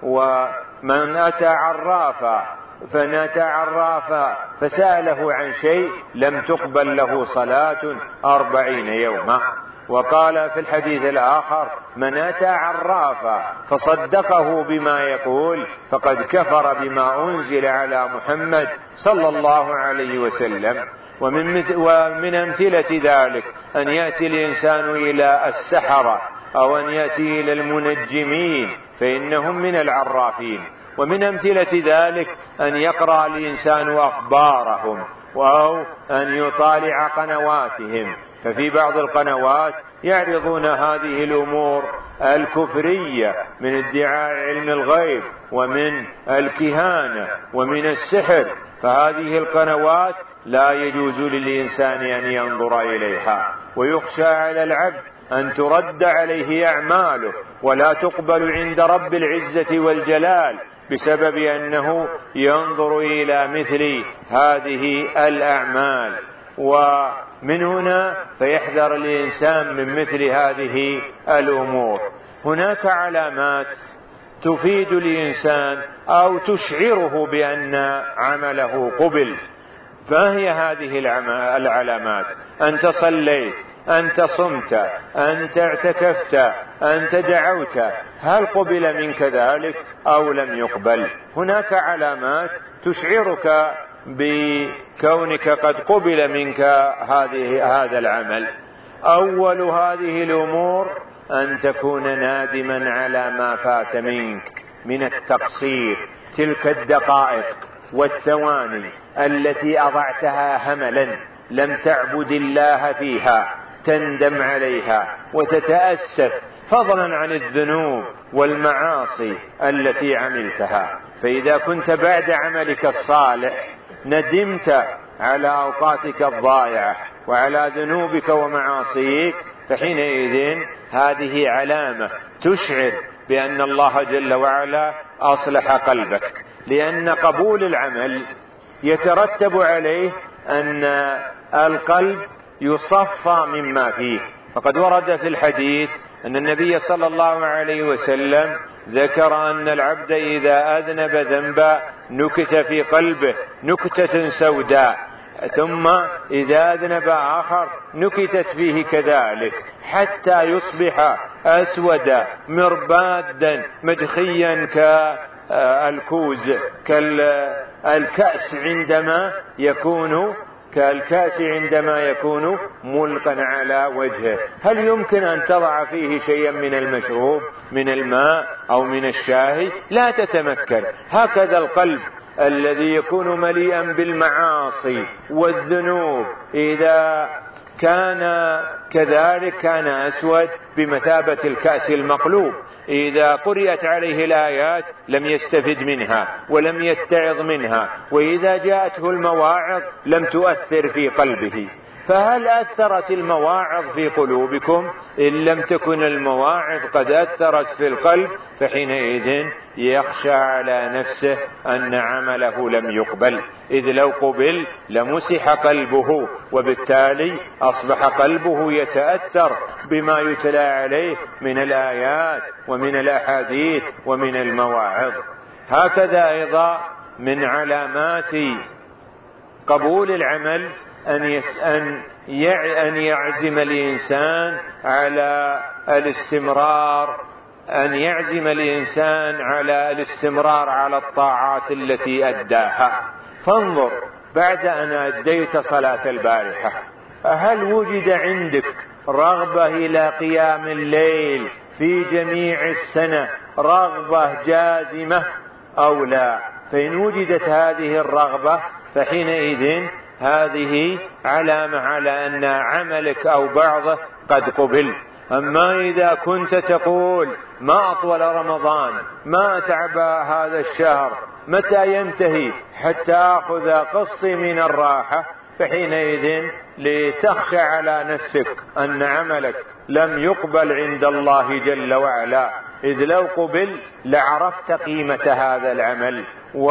ومن أتى عرافا فنأتى عرافا فسأله عن شيء لم تقبل له صلاة أربعين يوما. وقال في الحديث الآخر: من أتى عرافا فصدقه بما يقول فقد كفر بما أنزل على محمد صلى الله عليه وسلم. ومن, ومن أمثلة ذلك أن يأتي الإنسان إلى السحرة أو أن يأتي إلى المنجمين فإنهم من العرافين. ومن أمثلة ذلك أن يقرأ الإنسان أخبارهم أو أن يطالع قنواتهم، ففي بعض القنوات يعرضون هذه الأمور الكفرية من ادعاء علم الغيب ومن الكهانة ومن السحر، فهذه القنوات لا يجوز للإنسان أن ينظر إليها، ويخشى على العبد أن ترد عليه أعماله ولا تقبل عند رب العزة والجلال بسبب أنه ينظر إلى مثل هذه الأعمال. ومن هنا فيحذر الإنسان من مثل هذه الأمور. هناك علامات تفيد الإنسان أو تشعره بأن عمله قبل، فهي هذه العلامات: أنت صليت، أنت صمت، أنت اعتكفت، أنت دعوت، هل قبل منك ذلك أو لم يقبل؟ هناك علامات تشعرك بكونك قد قبل منك هذه هذا العمل. أول هذه الأمور أن تكون نادما على ما فات منك من التقصير، تلك الدقائق والثواني التي أضعتها هملا لم تعبد الله فيها تندم عليها وتتأسف، فضلا عن الذنوب والمعاصي التي عملتها. فإذا كنت بعد عملك الصالح ندمت على أوقاتك الضائعة وعلى ذنوبك ومعاصيك، فحينئذ هذه علامة تشعر بأن الله جل وعلا أصلح قلبك، لأن قبول العمل يترتب عليه أن القلب يصفى مما فيه. فقد ورد في الحديث أن النبي صلى الله عليه وسلم ذكر أن العبد إذا أذنب ذنبا نكت في قلبه نكتة سوداء، ثم إذا أذنب آخر نكتت فيه كذلك، حتى يصبح أسودا مربادا مدخيا كالكوز كالكأس عندما يكون كالكأس عندما يكون ملقا على وجهه، هل يمكن أن تضع فيه شيئا من المشروب من الماء أو من الشاي؟ لا تتمكن. هكذا القلب الذي يكون مليئا بالمعاصي والذنوب إذا كان كذلك كان أسود بمثابة الكأس المقلوب، إذا قرأت عليه الآيات لم يستفد منها ولم يتعظ منها، وإذا جاءته المواعظ لم تؤثر في قلبه. فهل أثرت المواعظ في قلوبكم؟ إن لم تكن المواعظ قد أثرت في القلب فحينئذ يخشى على نفسه أن عمله لم يقبل، إذ لو قبل لمسح قلبه، وبالتالي أصبح قلبه يتأثر بما يتلى عليه من الآيات ومن الأحاديث ومن المواعظ. هكذا أيضا من علامات قبول العمل أن أن يعزم الإنسان على الاستمرار أن يعزم الإنسان على الاستمرار على الطاعات التي أداها. فانظر، بعد أن أديت صلاة البارحة هل وجد عندك رغبة إلى قيام الليل في جميع السنة، رغبة جازمة أو لا؟ فإن وجدت هذه الرغبة فحينئذ هذه علامة على أن عملك أو بعضه قد قبل. أما إذا كنت تقول ما أطول رمضان، ما أتعب هذا الشهر، متى ينتهي حتى أخذ قسطي من الراحة، فحينئذ لتخشى على نفسك أن عملك لم يقبل عند الله جل وعلا، إذ لو قبل لعرفت قيمة هذا العمل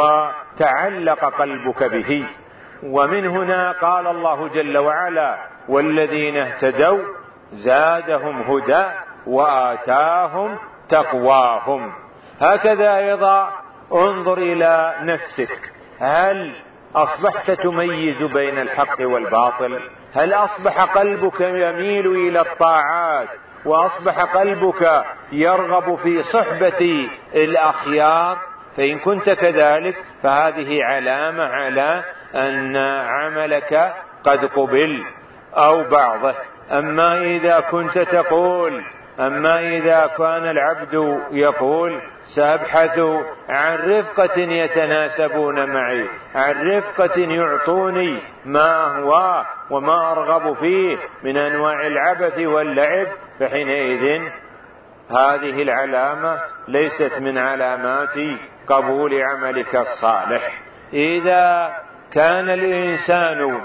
وتعلق قلبك به. ومن هنا قال الله جل وعلا: والذين اهتدوا زادهم هدى وآتاهم تقواهم. هكذا أيضا انظر إلى نفسك، هل أصبحت تميز بين الحق والباطل؟ هل أصبح قلبك يميل إلى الطاعات وأصبح قلبك يرغب في صحبة الأخيار؟ فإن كنت كذلك فهذه علامة على أن عملك قد قبل أو بعضه. أما إذا كنت تقول أما إذا كان العبد يقول سأبحث عن رفقة يتناسبون معي، عن رفقة يعطوني ما أهواه وما أرغب فيه من أنواع العبث واللعب، فحينئذ هذه العلامة ليست من علامات قبول عملك الصالح. إذا كان الإنسان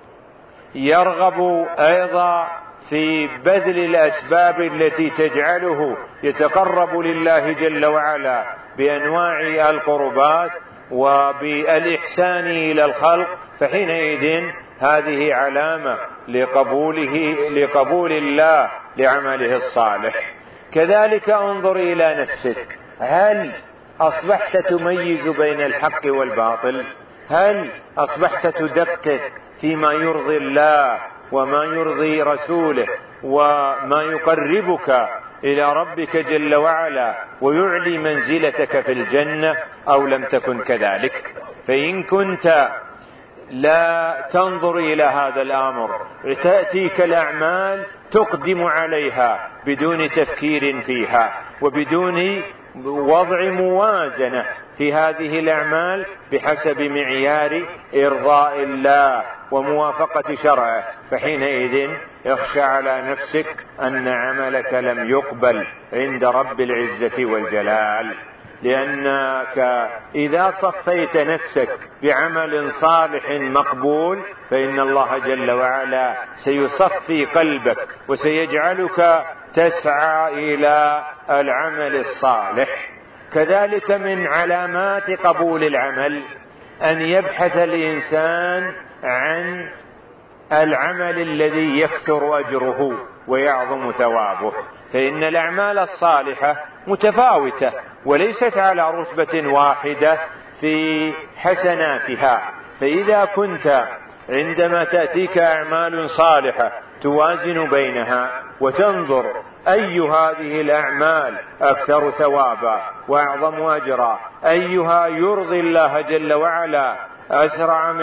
يرغب أيضا في بذل الأسباب التي تجعله يتقرب لله جل وعلا بأنواع القربات وبالإحسان إلى الخلق، فحينئذ هذه علامة لقبوله لقبول الله لعمله الصالح. كذلك انظر إلى نفسك، هل أصبحت تميز بين الحق والباطل؟ هل أصبحت تدقق فيما يرضي الله وما يرضي رسوله وما يقربك إلى ربك جل وعلا ويعلي منزلتك في الجنة، أو لم تكن كذلك؟ فإن كنت لا تنظر إلى هذا الأمر، تأتيك الأعمال تقدم عليها بدون تفكير فيها وبدون وضع موازنة في هذه الأعمال بحسب معيار إرضاء الله وموافقة شرعه، فحينئذ يخشى على نفسك أن عملك لم يقبل عند رب العزة والجلال. لأنك إذا صفيت نفسك بعمل صالح مقبول فإن الله جل وعلا سيصفي قلبك وسيجعلك تسعى إلى العمل الصالح. كذلك من علامات قبول العمل أن يبحث الإنسان عن العمل الذي يكثر أجره ويعظم ثوابه، فإن الأعمال الصالحة متفاوتة وليست على رتبة واحدة في حسناتها. فإذا كنت عندما تأتيك أعمال صالحة توازن بينها وتنظر أي هذه الأعمال أكثر ثوابا وأعظم أجرا، أيها يرضي الله جل وعلا أسرع من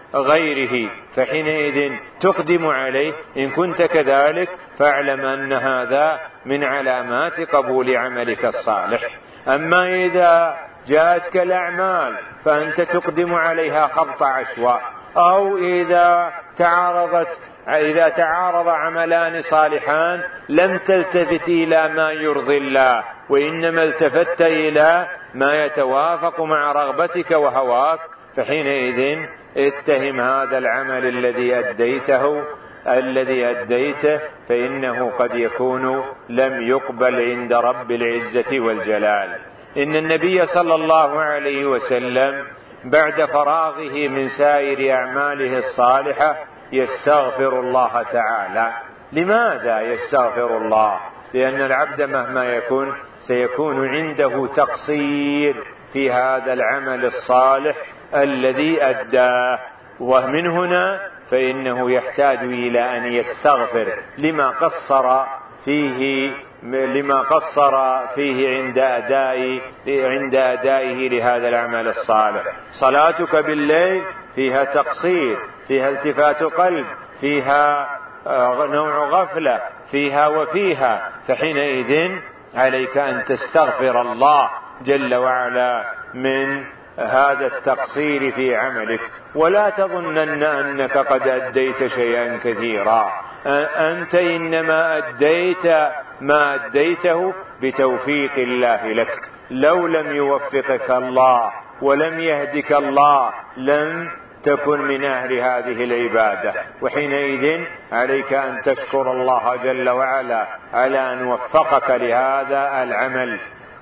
غيره، فحينئذ تقدم عليه. إن كنت كذلك فاعلم أن هذا من علامات قبول عملك الصالح. أما إذا جاءتك الأعمال فأنت تقدم عليها خبط عشواء، أو إذا تعارضت إذا تعارض عملان صالحان لم تلتفت إلى ما يرضي الله، وإنما التفت إلى ما يتوافق مع رغبتك وهواك، فحينئذ اتهم هذا العمل الذي أديته الذي أديته فإنه قد يكون لم يقبل عند رب العزة والجلال. إن النبي صلى الله عليه وسلم بعد فراغه من سائر أعماله الصالحة يستغفر الله تعالى. لماذا يستغفر الله؟ لأن العبد مهما يكون سيكون عنده تقصير في هذا العمل الصالح الذي أداه، ومن هنا فإنه يحتاج إلى أن يستغفر لما قصر فيه لما قصر فيه عند أداء عند أدائه لهذا العمل الصالح. صلاتك بالليل فيها تقصير، فيها التفات قلب، فيها نوع غفلة، فيها وفيها، فحينئذ عليك أن تستغفر الله جل وعلا من هذا التقصير في عملك. ولا تظنن أنك قد أديت شيئا كثيرا، أنت إنما أديت ما أديته بتوفيق الله لك. لو لم يوفقك الله ولم يهدك الله لن تكن من أهل هذه العبادة، وحينئذ عليك أن تشكر الله جل وعلا على أن وفقك لهذا العمل.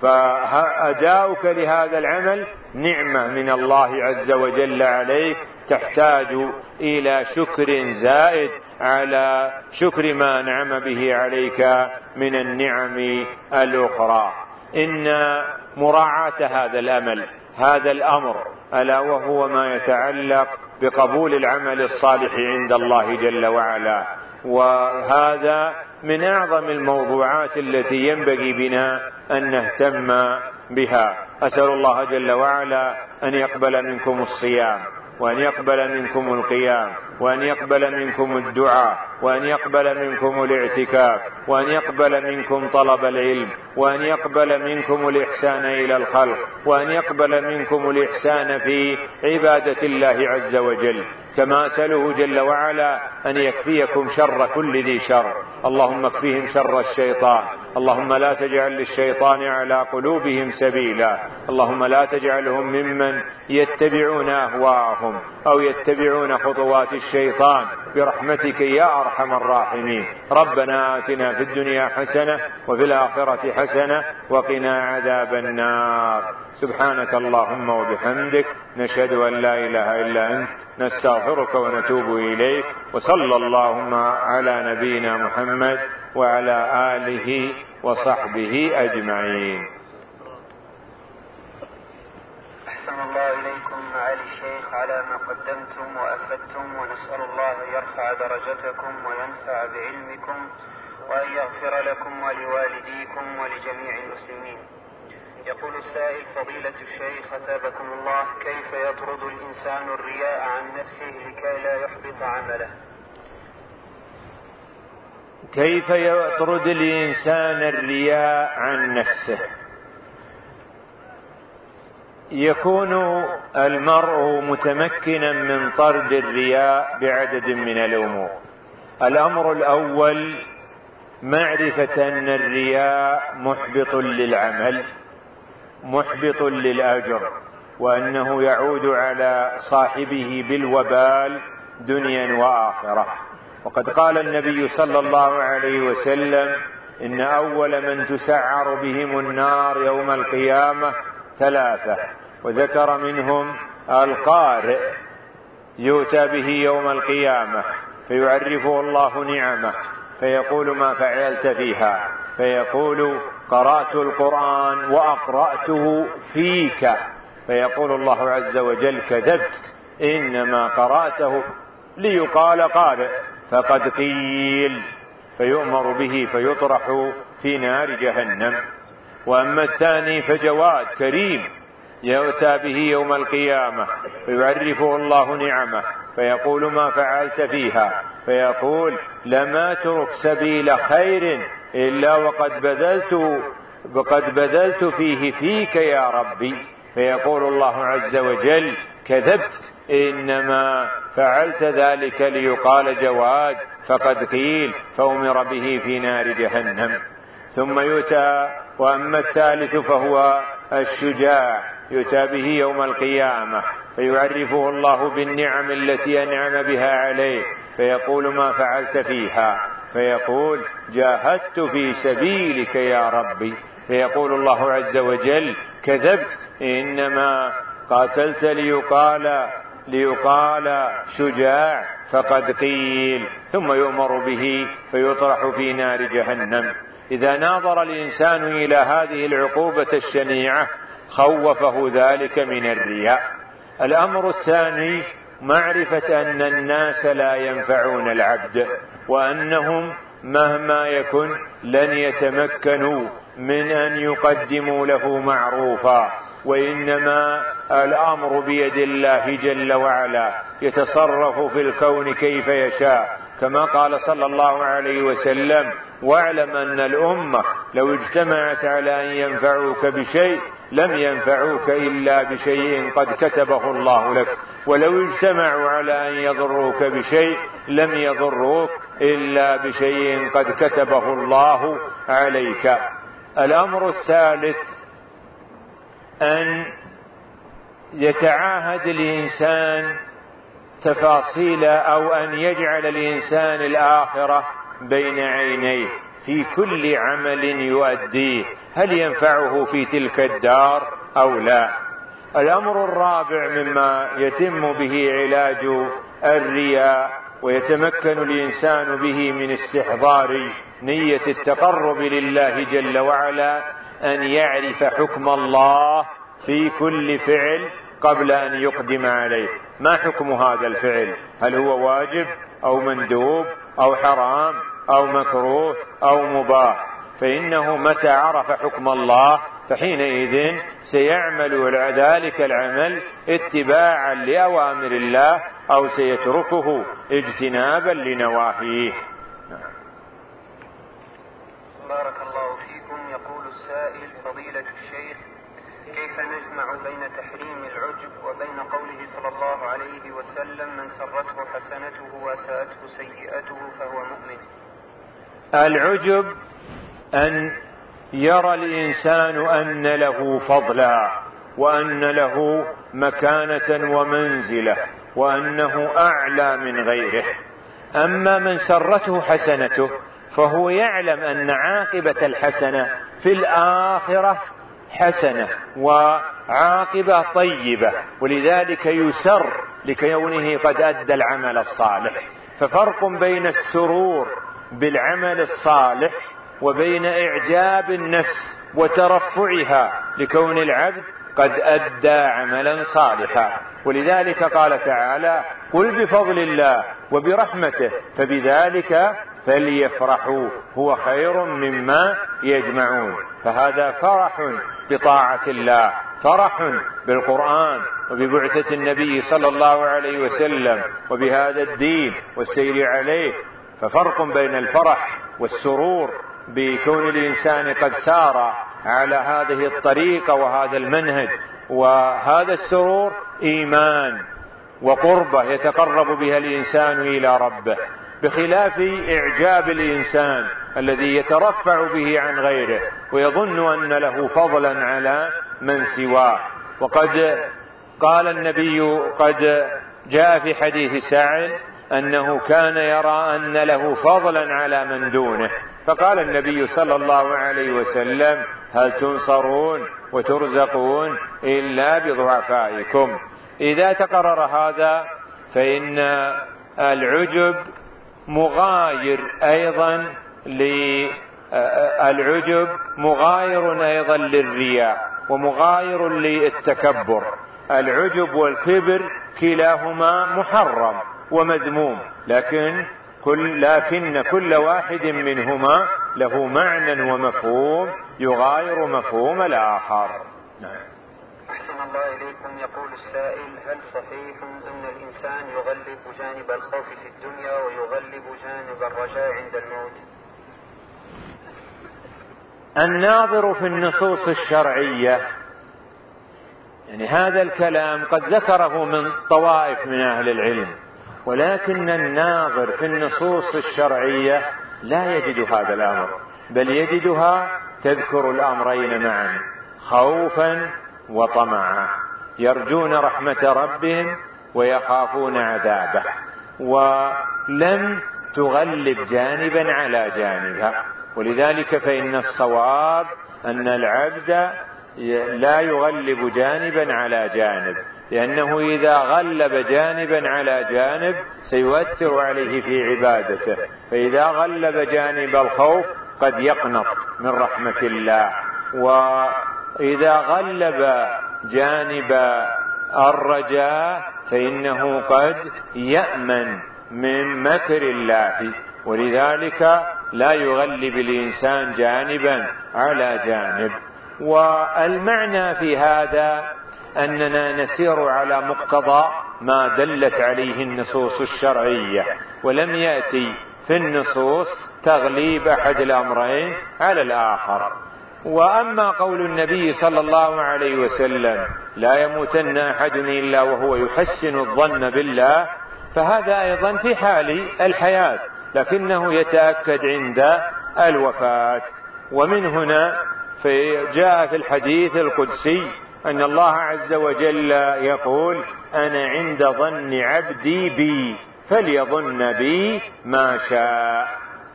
فأداؤك لهذا العمل نعمة من الله عز وجل عليك، تحتاج إلى شكر زائد على شكر ما أنعم به عليك من النعم الأخرى. إن مراعاة هذا الأمل هذا الأمر ألا وهو ما يتعلق بقبول العمل الصالح عند الله جل وعلا، وهذا من أعظم الموضوعات التي ينبغي بنا أن نهتم بها. أسأل الله جل وعلا أن يقبل منكم الصيام، وأن يقبل منكم القيام، وأن يقبل منكم الدعاء، وأن يقبل منكم الاعتكاف، وأن يقبل منكم طلب العلم، وأن يقبل منكم الإحسان إلى الخلق، وأن يقبل منكم الإحسان في عبادة الله عز وجل. كما أسأله جل وعلا أن يكفيكم شر كل ذي شر. اللهم اكفيهم شر الشيطان، اللهم لا تجعل للشيطان على قلوبهم سبيلا، اللهم لا تجعلهم ممن يتبعون أهواءهم أو يتبعون خطوات الشيطان برحمتك يا أرحم الراحمين. ربنا آتنا في الدنيا حسنة وفي الآخرة حسنة وقنا عذاب النار. سبحانك اللهم وبحمدك، نشهد أن لا إله إلا أنت، نستغفرك ونتوب إليك. وصلى اللهم على نبينا محمد وعلى آله وصحبه أجمعين. أحسن الله إليكم معالي الشيخ على ما قدمتم وأفدتم، ونسأل الله يرفع درجتكم وينفع بعلمكم وأن يغفر لكم ولوالديكم ولجميع المسلمين. يقول السائل: فضيلة الشيخ أثابكم الله، كيف يطرد الإنسان الرياء عن نفسه لكي لا يحبط عمله؟ كيف يطرد الإنسان الرياء عن نفسه؟ يكون المرء متمكنا من طرد الرياء بعدد من الأمور. الأمر الأول معرفة أن الرياء محبط للعمل، محبط للأجر، وأنه يعود على صاحبه بالوبال دنيا وآخرة. وقد قال النبي صلى الله عليه وسلم: إن أول من تسعر بهم النار يوم القيامة ثلاثة، وذكر منهم القارئ يؤتى به يوم القيامة فيعرفه الله نعمه فيقول: ما فعلت فيها؟ فيقول: قرأت القرآن وأقرأته فيك. فيقول الله عز وجل: كذبت، إنما قرأته ليقال قارئ فقد قيل، فيؤمر به فيطرح في نار جهنم. وأما الثاني فجواد كريم، يؤتى به يوم القيامة فيعرفه الله نعمه فيقول ما فعلت فيها، فيقول لم أترك سبيل خير إلا وقد بذلت وقد بذلت فيه فيك يا ربي. فيقول الله عز وجل كذبت، إنما فعلت ذلك ليقال جواد فقد قيل، فأمر به في نار جهنم. ثم يؤتى، وأما الثالث فهو الشجاع، يؤتى به يوم القيامة فيعرفه الله بالنعم التي أنعم بها عليه فيقول ما فعلت فيها، فيقول جاهدت في سبيلك يا ربي. فيقول الله عز وجل كذبت، إنما قاتلت ليقال ليقال شجاع فقد قيل، ثم يؤمر به فيطرح في نار جهنم. إذا ناظر الإنسان إلى هذه العقوبة الشنيعة خوفه ذلك من الرياء. الأمر الثاني معرفة أن الناس لا ينفعون العبد، وأنهم مهما يكن لن يتمكنوا من أن يقدموا له معروفا، وإنما الأمر بيد الله جل وعلا يتصرف في الكون كيف يشاء، كما قال صلى الله عليه وسلم واعلم أن الأمة لو اجتمعت على أن ينفعوك بشيء لم ينفعوك إلا بشيء قد كتبه الله لك، ولو اجتمعوا على أن يضروك بشيء لم يضروك إلا بشيء قد كتبه الله عليك. الأمر الثالث أن يتعاهد الإنسان تفاصيل أو أن يجعل الإنسان الآخرة بين عينيه في كل عمل يؤديه، هل ينفعه في تلك الدار أو لا. الأمر الرابع مما يتم به علاج الرياء ويتمكن الإنسان به من استحضار نية التقرب لله جل وعلا أن يعرف حكم الله في كل فعل قبل أن يقدم عليه. ما حكم هذا الفعل؟ هل هو واجب أو مندوب أو حرام أو مكروه أو مباح؟ فإنه متى عرف حكم الله فحينئذ سيعمل ذلك العمل اتباعا لأوامر الله أو سيتركه اجتنابا لنواهيه. بارك الله فيكم. يقول السائل فضيلة الشيخ كيف نجمع بين تحريم العجب وبين قوله صلى الله عليه وسلم من سرته حسنته وساءته سيئته فهو مؤمن؟ العجب أن يرى الإنسان أن له فضلا وأن له مكانة ومنزلة وأنه أعلى من غيره. أما من سرته حسنته فهو يعلم أن عاقبة الحسنة في الآخرة حسنة وعاقبة طيبة، ولذلك يسر لكونه قد أدى العمل الصالح. ففرق بين السرور بالعمل الصالح وبين إعجاب النفس وترفعها لكون العبد قد أدى عملا صالحا. ولذلك قال تعالى قل بفضل الله وبرحمته فبذلك فليفرحوا هو خير مما يجمعون. فهذا فرح بطاعة الله، فرح بالقرآن وببعثة النبي صلى الله عليه وسلم وبهذا الدين والسير عليه. ففرق بين الفرح والسرور بكون الإنسان قد سار على هذه الطريقة وهذا المنهج، وهذا السرور إيمان وقربة يتقرب بها الإنسان إلى ربه، بخلاف إعجاب الإنسان الذي يترفع به عن غيره ويظن أن له فضلا على من سواه. وقد قال النبي قد جاء في حديث سعد أنه كان يرى أن له فضلا على من دونه، فقال النبي صلى الله عليه وسلم هل تنصرون وترزقون إلا بضعفائكم. إذا تقرر هذا فإن العجب مغاير أيضا للعجب مغاير أيضا للرياء ومغاير للتكبر. العجب والكبر كلاهما محرم ومذموم، لكن كل, لكن كل واحد منهما له معنى ومفهوم يغاير مفهوم الآخر. أحسن الله إليكم. يقول السائل: هل صحيح أن الإنسان يغلب جانب الخوف في الدنيا ويغلب جانب الرجاء عند الموت؟ الناظر في النصوص الشرعية، يعني هذا الكلام قد ذكره من طوائف من أهل العلم، ولكن الناظر في النصوص الشرعية لا يجد هذا الأمر، بل يجدها تذكر الأمرين معا، خوفا وطمعا، يرجون رحمة ربهم ويخافون عذابه، ولم تغلب جانبا على جانبها. ولذلك فإن الصواب أن العبد لا يغلب جانبا على جانب، لأنه إذا غلب جانبا على جانب سيؤثر عليه في عبادته، فإذا غلب جانب الخوف قد يقنط من رحمة الله، وإذا غلب جانب الرجاء فإنه قد يأمن من مكر الله. ولذلك لا يغلب الإنسان جانبا على جانب. والمعنى في هذا أننا نسير على مقتضى ما دلت عليه النصوص الشرعية، ولم يأتي في النصوص تغليب أحد الأمرين على الآخر. وأما قول النبي صلى الله عليه وسلم: لا يموتن أحد إلا وهو يحسن الظن بالله، فهذا أيضا في حال الحياة، لكنه يتأكد عند الوفاة. ومن هنا جاء في الحديث القدسي أن الله عز وجل يقول: أنا عند ظن عبدي بي فليظن بي ما شاء.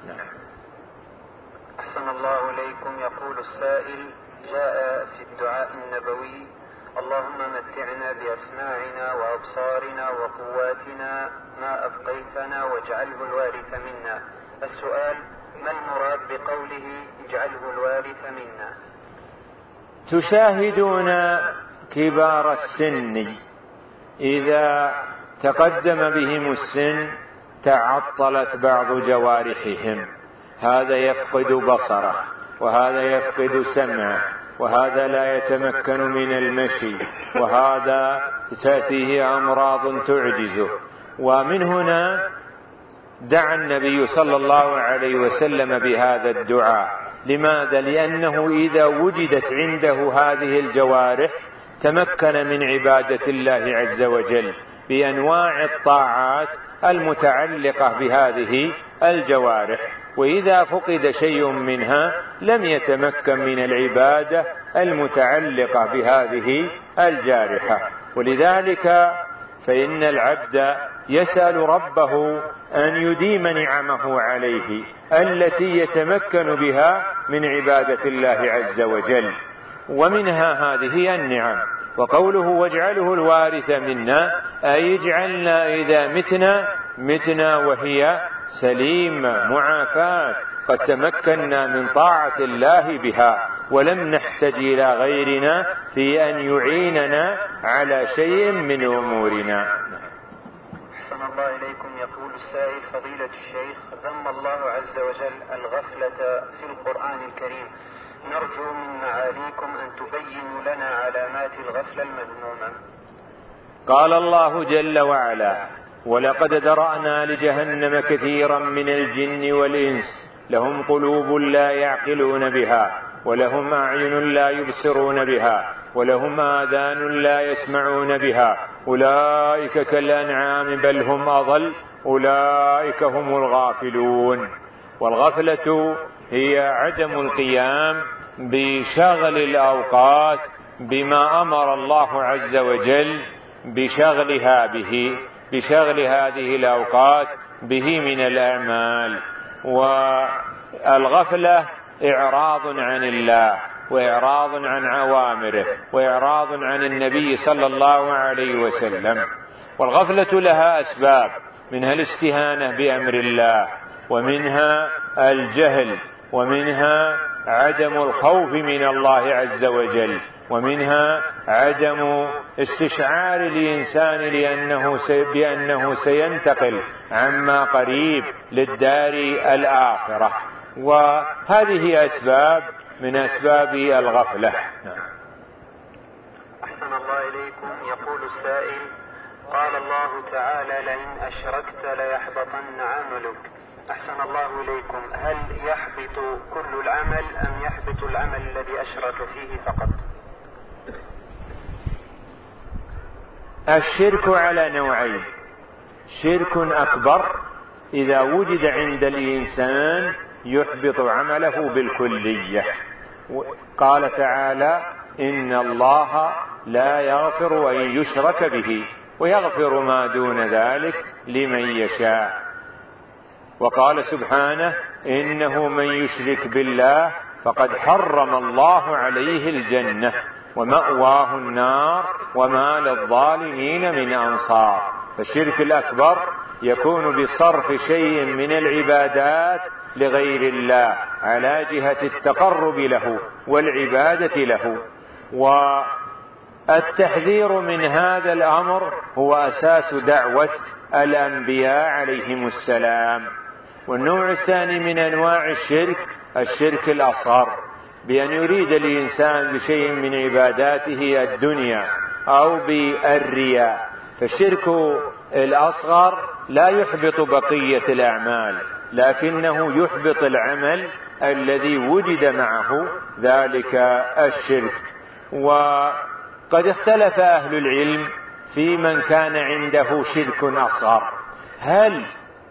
أحسن الله إليكم. يقول السائل: جاء في الدعاء النبوي: اللهم متعنا بأسماعنا وأبصارنا وقواتنا ما أبقيتنا واجعله الوارث منا. السؤال: ما المراد بقوله اجعله الوارث منا؟ تشاهدون كبار السن إذا تقدم بهم السن تعطلت بعض جوارحهم، هذا يفقد بصره، وهذا يفقد سمعه، وهذا لا يتمكن من المشي، وهذا تأتيه أمراض تعجزه. ومن هنا دعا النبي صلى الله عليه وسلم بهذا الدعاء. لماذا؟ لأنه إذا وجدت عنده هذه الجوارح تمكن من عبادة الله عز وجل بأنواع الطاعات المتعلقة بهذه الجوارح، وإذا فقد شيء منها لم يتمكن من العبادة المتعلقة بهذه الجارحة. ولذلك فإن العبد يسأل ربه أن يديم نعمه عليه التي يتمكن بها من عبادة الله عز وجل، ومنها هذه النعم. وقوله واجعله الوارث منا أي اجعلنا إذا متنا متنا وهي سليمة معافاة، قد تمكنا من طاعة الله بها، ولم نحتج إلى غيرنا في أن يعيننا على شيء من أمورنا. أحسن الله إليكم. يقول السائل: فضيلة الشيخ، ذم الله عز وجل الغفلة في القرآن الكريم، نرجو من معاليكم أن تبينوا لنا علامات الغفلة المذمومة. قال الله جل وعلا: ولقد ذرأنا لجهنم كثيرا من الجن والإنس لهم قلوب لا يعقلون بها ولهم أعين لا يبصرون بها ولهم آذان لا يسمعون بها أولئك كالأنعام بل هم أضل أولئك هم الغافلون. والغفلة هي عدم القيام بشغل الأوقات بما أمر الله عز وجل بشغلها به بشغل هذه الأوقات به من الأعمال. والغفلة إعراض عن الله وإعراض عن عوامره وإعراض عن النبي صلى الله عليه وسلم. والغفلة لها أسباب، منها الاستهانة بأمر الله، ومنها الجهل، ومنها عدم الخوف من الله عز وجل، ومنها عدم استشعار الإنسان لأنه بأنه سينتقل عما قريب للدار الآخرة. وهذه أسباب من أسباب الغفلة. أحسن الله إليكم. السائل: قال الله تعالى: لئن أشركت ليحبطن عملك. أحسن الله إليكم، هل يحبط كل العمل أم يحبط العمل الذي أشرك فيه فقط؟ الشرك على نوعين: شرك أكبر إذا وجد عند الإنسان يحبط عمله بالكلية. قال تعالى: إن الله لا يغفر أن يشرك به ويغفر ما دون ذلك لمن يشاء. وقال سبحانه: إنه من يشرك بالله فقد حرم الله عليه الجنة ومأواه النار وما للظالمين من أنصار. فالشرك الأكبر يكون بصرف شيء من العبادات لغير الله على جهة التقرب له والعبادة له. والتحذير من هذا الأمر هو أساس دعوة الأنبياء عليهم السلام. والنوع الثاني من أنواع الشرك الشرك الأصغر، بأن يريد الإنسان بشيء من عباداته الدنيا أو بالرياء. فالشرك الأصغر لا يحبط بقية الأعمال، لكنه يحبط العمل الذي وجد معه ذلك الشرك. وقد اختلف أهل العلم في من كان عنده شرك أصغر، هل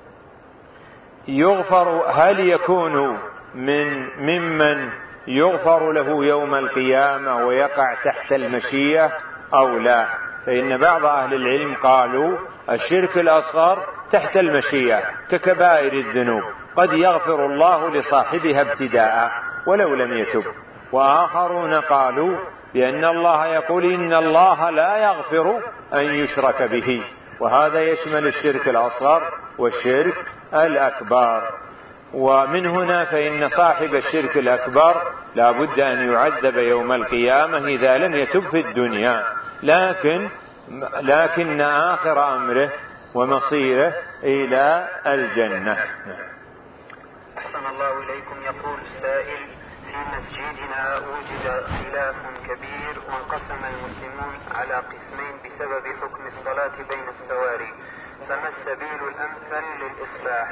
يغفر هل يكون من ممن يغفر له يوم القيامة ويقع تحت المشيئة أو لا؟ فإن بعض أهل العلم قالوا الشرك الأصغر تحت المشيئة ككبائر الذنوب، قد يغفر الله لصاحبها ابتداء ولو لم يتب. وآخرون قالوا بأن الله يقول: إن الله لا يغفر أن يشرك به، وهذا يشمل الشرك الأصغر والشرك الأكبر. ومن هنا فإن صاحب الشرك الأكبر لا بد أن يعذب يوم القيامة إذا لم يتب في الدنيا، لكن لكن آخر أمره ومصيره إلى الجنة. أحسن الله إليكم. يقول السائل: في مسجدنا وجد خلاف كبير وانقسم المسلمون على قسمين بسبب حكم الصلاة بين السواري، فما السبيل الأمثل للإصلاح؟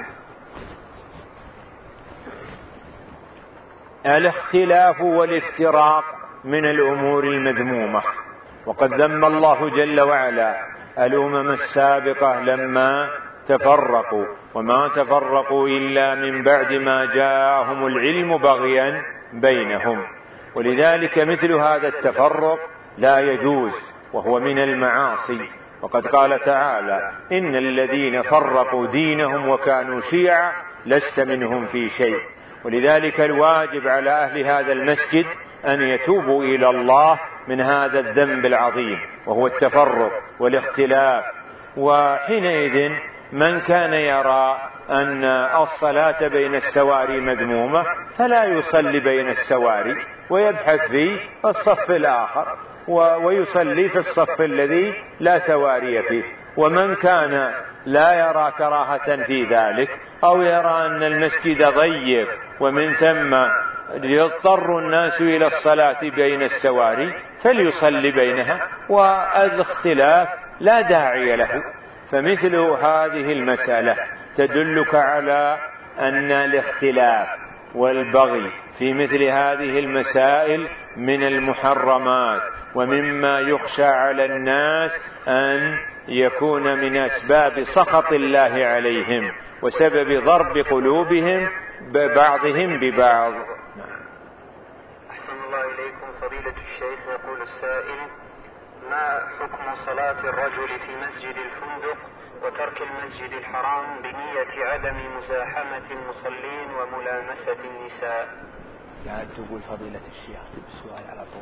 الاختلاف والافتراق من الأمور المذمومة، وقد ذم الله جل وعلا الأمم السابقة لما تفرقوا، وما تفرقوا إلا من بعد ما جاءهم العلم بغيا بينهم. ولذلك مثل هذا التفرق لا يجوز وهو من المعاصي. وقد قال تعالى: إن الذين فرقوا دينهم وكانوا شيعا لست منهم في شيء. ولذلك الواجب على أهل هذا المسجد أن يتوبوا إلى الله من هذا الذنب العظيم وهو التفرق والاختلاف. وحينئذ من كان يرى أن الصلاة بين السواري مذمومة فلا يصلي بين السواري ويبحث في الصف الآخر ويصلي في الصف الذي لا سواري فيه. ومن كان لا يرى كراهة في ذلك أو يرى أن المسجد ضيق ومن ثم يضطر الناس إلى الصلاة بين السواري فليصلي بينها، والاختلاف لا داعي له. فمثل هذه المسألة تدلك على أن الاختلاف والبغي في مثل هذه المسائل من المحرمات، ومما يخشى على الناس أن يكون من أسباب سخط الله عليهم وسبب ضرب قلوبهم ببعضهم ببعض. أحسن الله إليكم فضيلة الشيخ. يقول السائل: ما حكم صلاة الرجل في مسجد الفندق وترك المسجد الحرام بنية عدم مزاحمة المصلين وملامسة النساء؟ لا تقول فضيلة الشيخ السؤال على طول.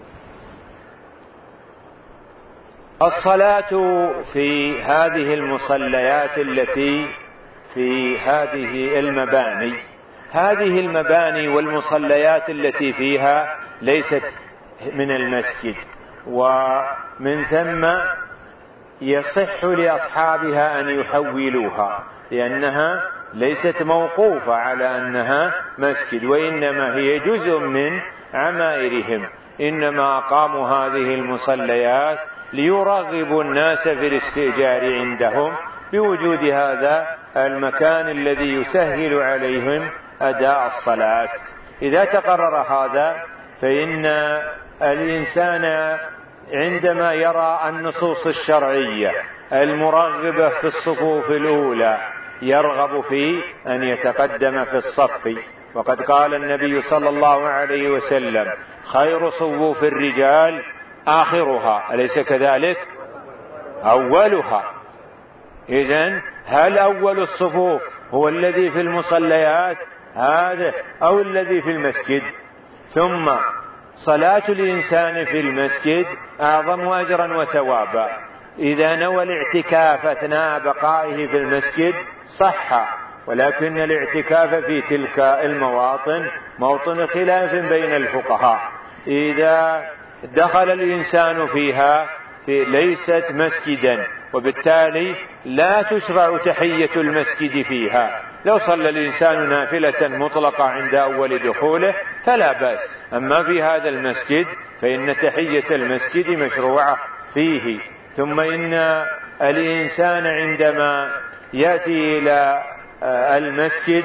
الصلاة في هذه المصليات التي في هذه المباني هذه المباني والمصليات التي فيها ليست من المسجد، ومن ثم يصح لأصحابها أن يحولوها، لأنها ليست موقوفة على أنها مسجد، وإنما هي جزء من عمائرهم. إنما أقاموا هذه المصليات ليرغبوا الناس في الاستئجار عندهم بوجود هذا المكان الذي يسهل عليهم أداء الصلاة. إذا تقرر هذا فإن الإنسان عندما يرى النصوص الشرعية المرغبة في الصفوف الأولى يرغب في أن يتقدم في الصف. وقد قال النبي صلى الله عليه وسلم: خير صفوف الرجال آخرها، أليس كذلك؟ أولها. إذن هل أول الصفوف هو الذي في المصليات هذا أو الذي في المسجد؟ ثم صلاة الإنسان في المسجد أعظم أجرا وثوابا. إذا نوى الاعتكاف أثناء بقائه في المسجد صح، ولكن الاعتكاف في تلك المواطن موطن خلاف بين الفقهاء. إذا دخل الإنسان فيها في ليست مسجدا، وبالتالي لا تشرع تحية المسجد فيها. لو صلى الإنسان نافلة مطلقة عند أول دخوله فلا بأس، أما في هذا المسجد فإن تحية المسجد مشروعة فيه. ثم إن الإنسان عندما يأتي إلى المسجد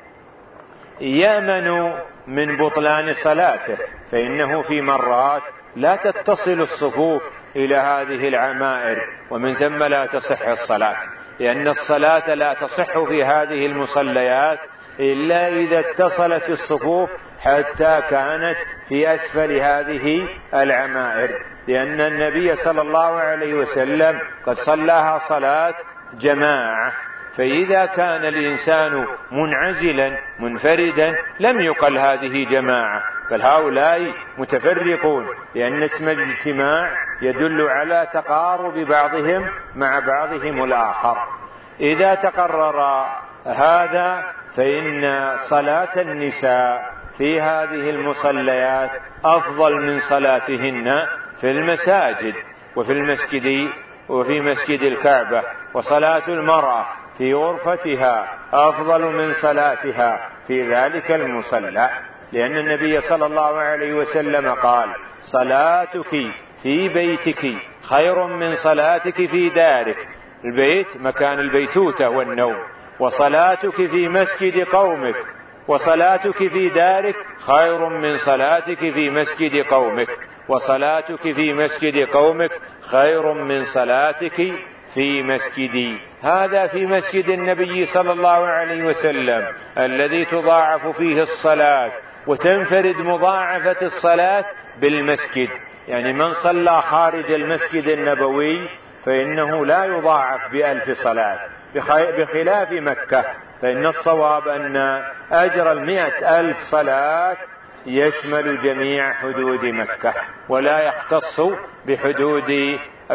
يأمن من بطلان صلاته، فإنه في مرات لا تتصل الصفوف إلى هذه العمائر، ومن ثم لا تصح الصلاة، لأن الصلاة لا تصح في هذه المصليات إلا إذا اتصلت الصفوف حتى كانت في أسفل هذه العمائر، لأن النبي صلى الله عليه وسلم قد صلاها صلاة جماعة. فإذا كان الإنسان منعزلا منفردا لم يقل هذه جماعة، بل هؤلاء متفرقون، لأن اسم الاجتماع يدل على تقارب بعضهم مع بعضهم الآخر. إذا تقرر هذا فإن صلاة النساء في هذه المصليات أفضل من صلاتهن في المساجد وفي المسجد وفي مسجد الكعبة، وصلاة المرأة في غرفتها أفضل من صلاتها في ذلك المصلى، لأن النبي صلى الله عليه وسلم قال: صلاتك في بيتك خير من صلاتك في دارك. البيت مكان البيتوتة والنوم، وصلاتك في مسجد قومك وصلاتك في دارك خير من صلاتك في مسجد قومك، وصلاتك في مسجد قومك خير من صلاتك في مسجدي. هذا في مسجد النبي صلى الله عليه وسلم الذي تضاعف فيه الصلاة، وتنفرد مضاعفة الصلاة بالمسجد. يعني من صلى خارج المسجد النبوي فإنه لا يضاعف بألف صلاة، بخلاف مكة، فإن الصواب أن أجر المئة ألف صلاة يشمل جميع حدود مكة ولا يختص بحدود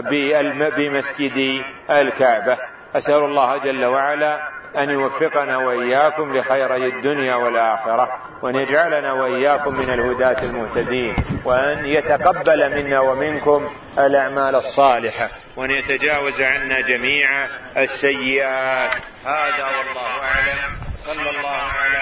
بمسجد الكعبة. أسأل الله جل وعلا أن يوفقنا وإياكم لخيري الدنيا والآخرة، وأن يجعلنا وإياكم من الهداة المهتدين، وأن يتقبل منا ومنكم الأعمال الصالحة، وأن يتجاوز عنا جميع السيئات. هذا والله أعلم. صلى الله عليه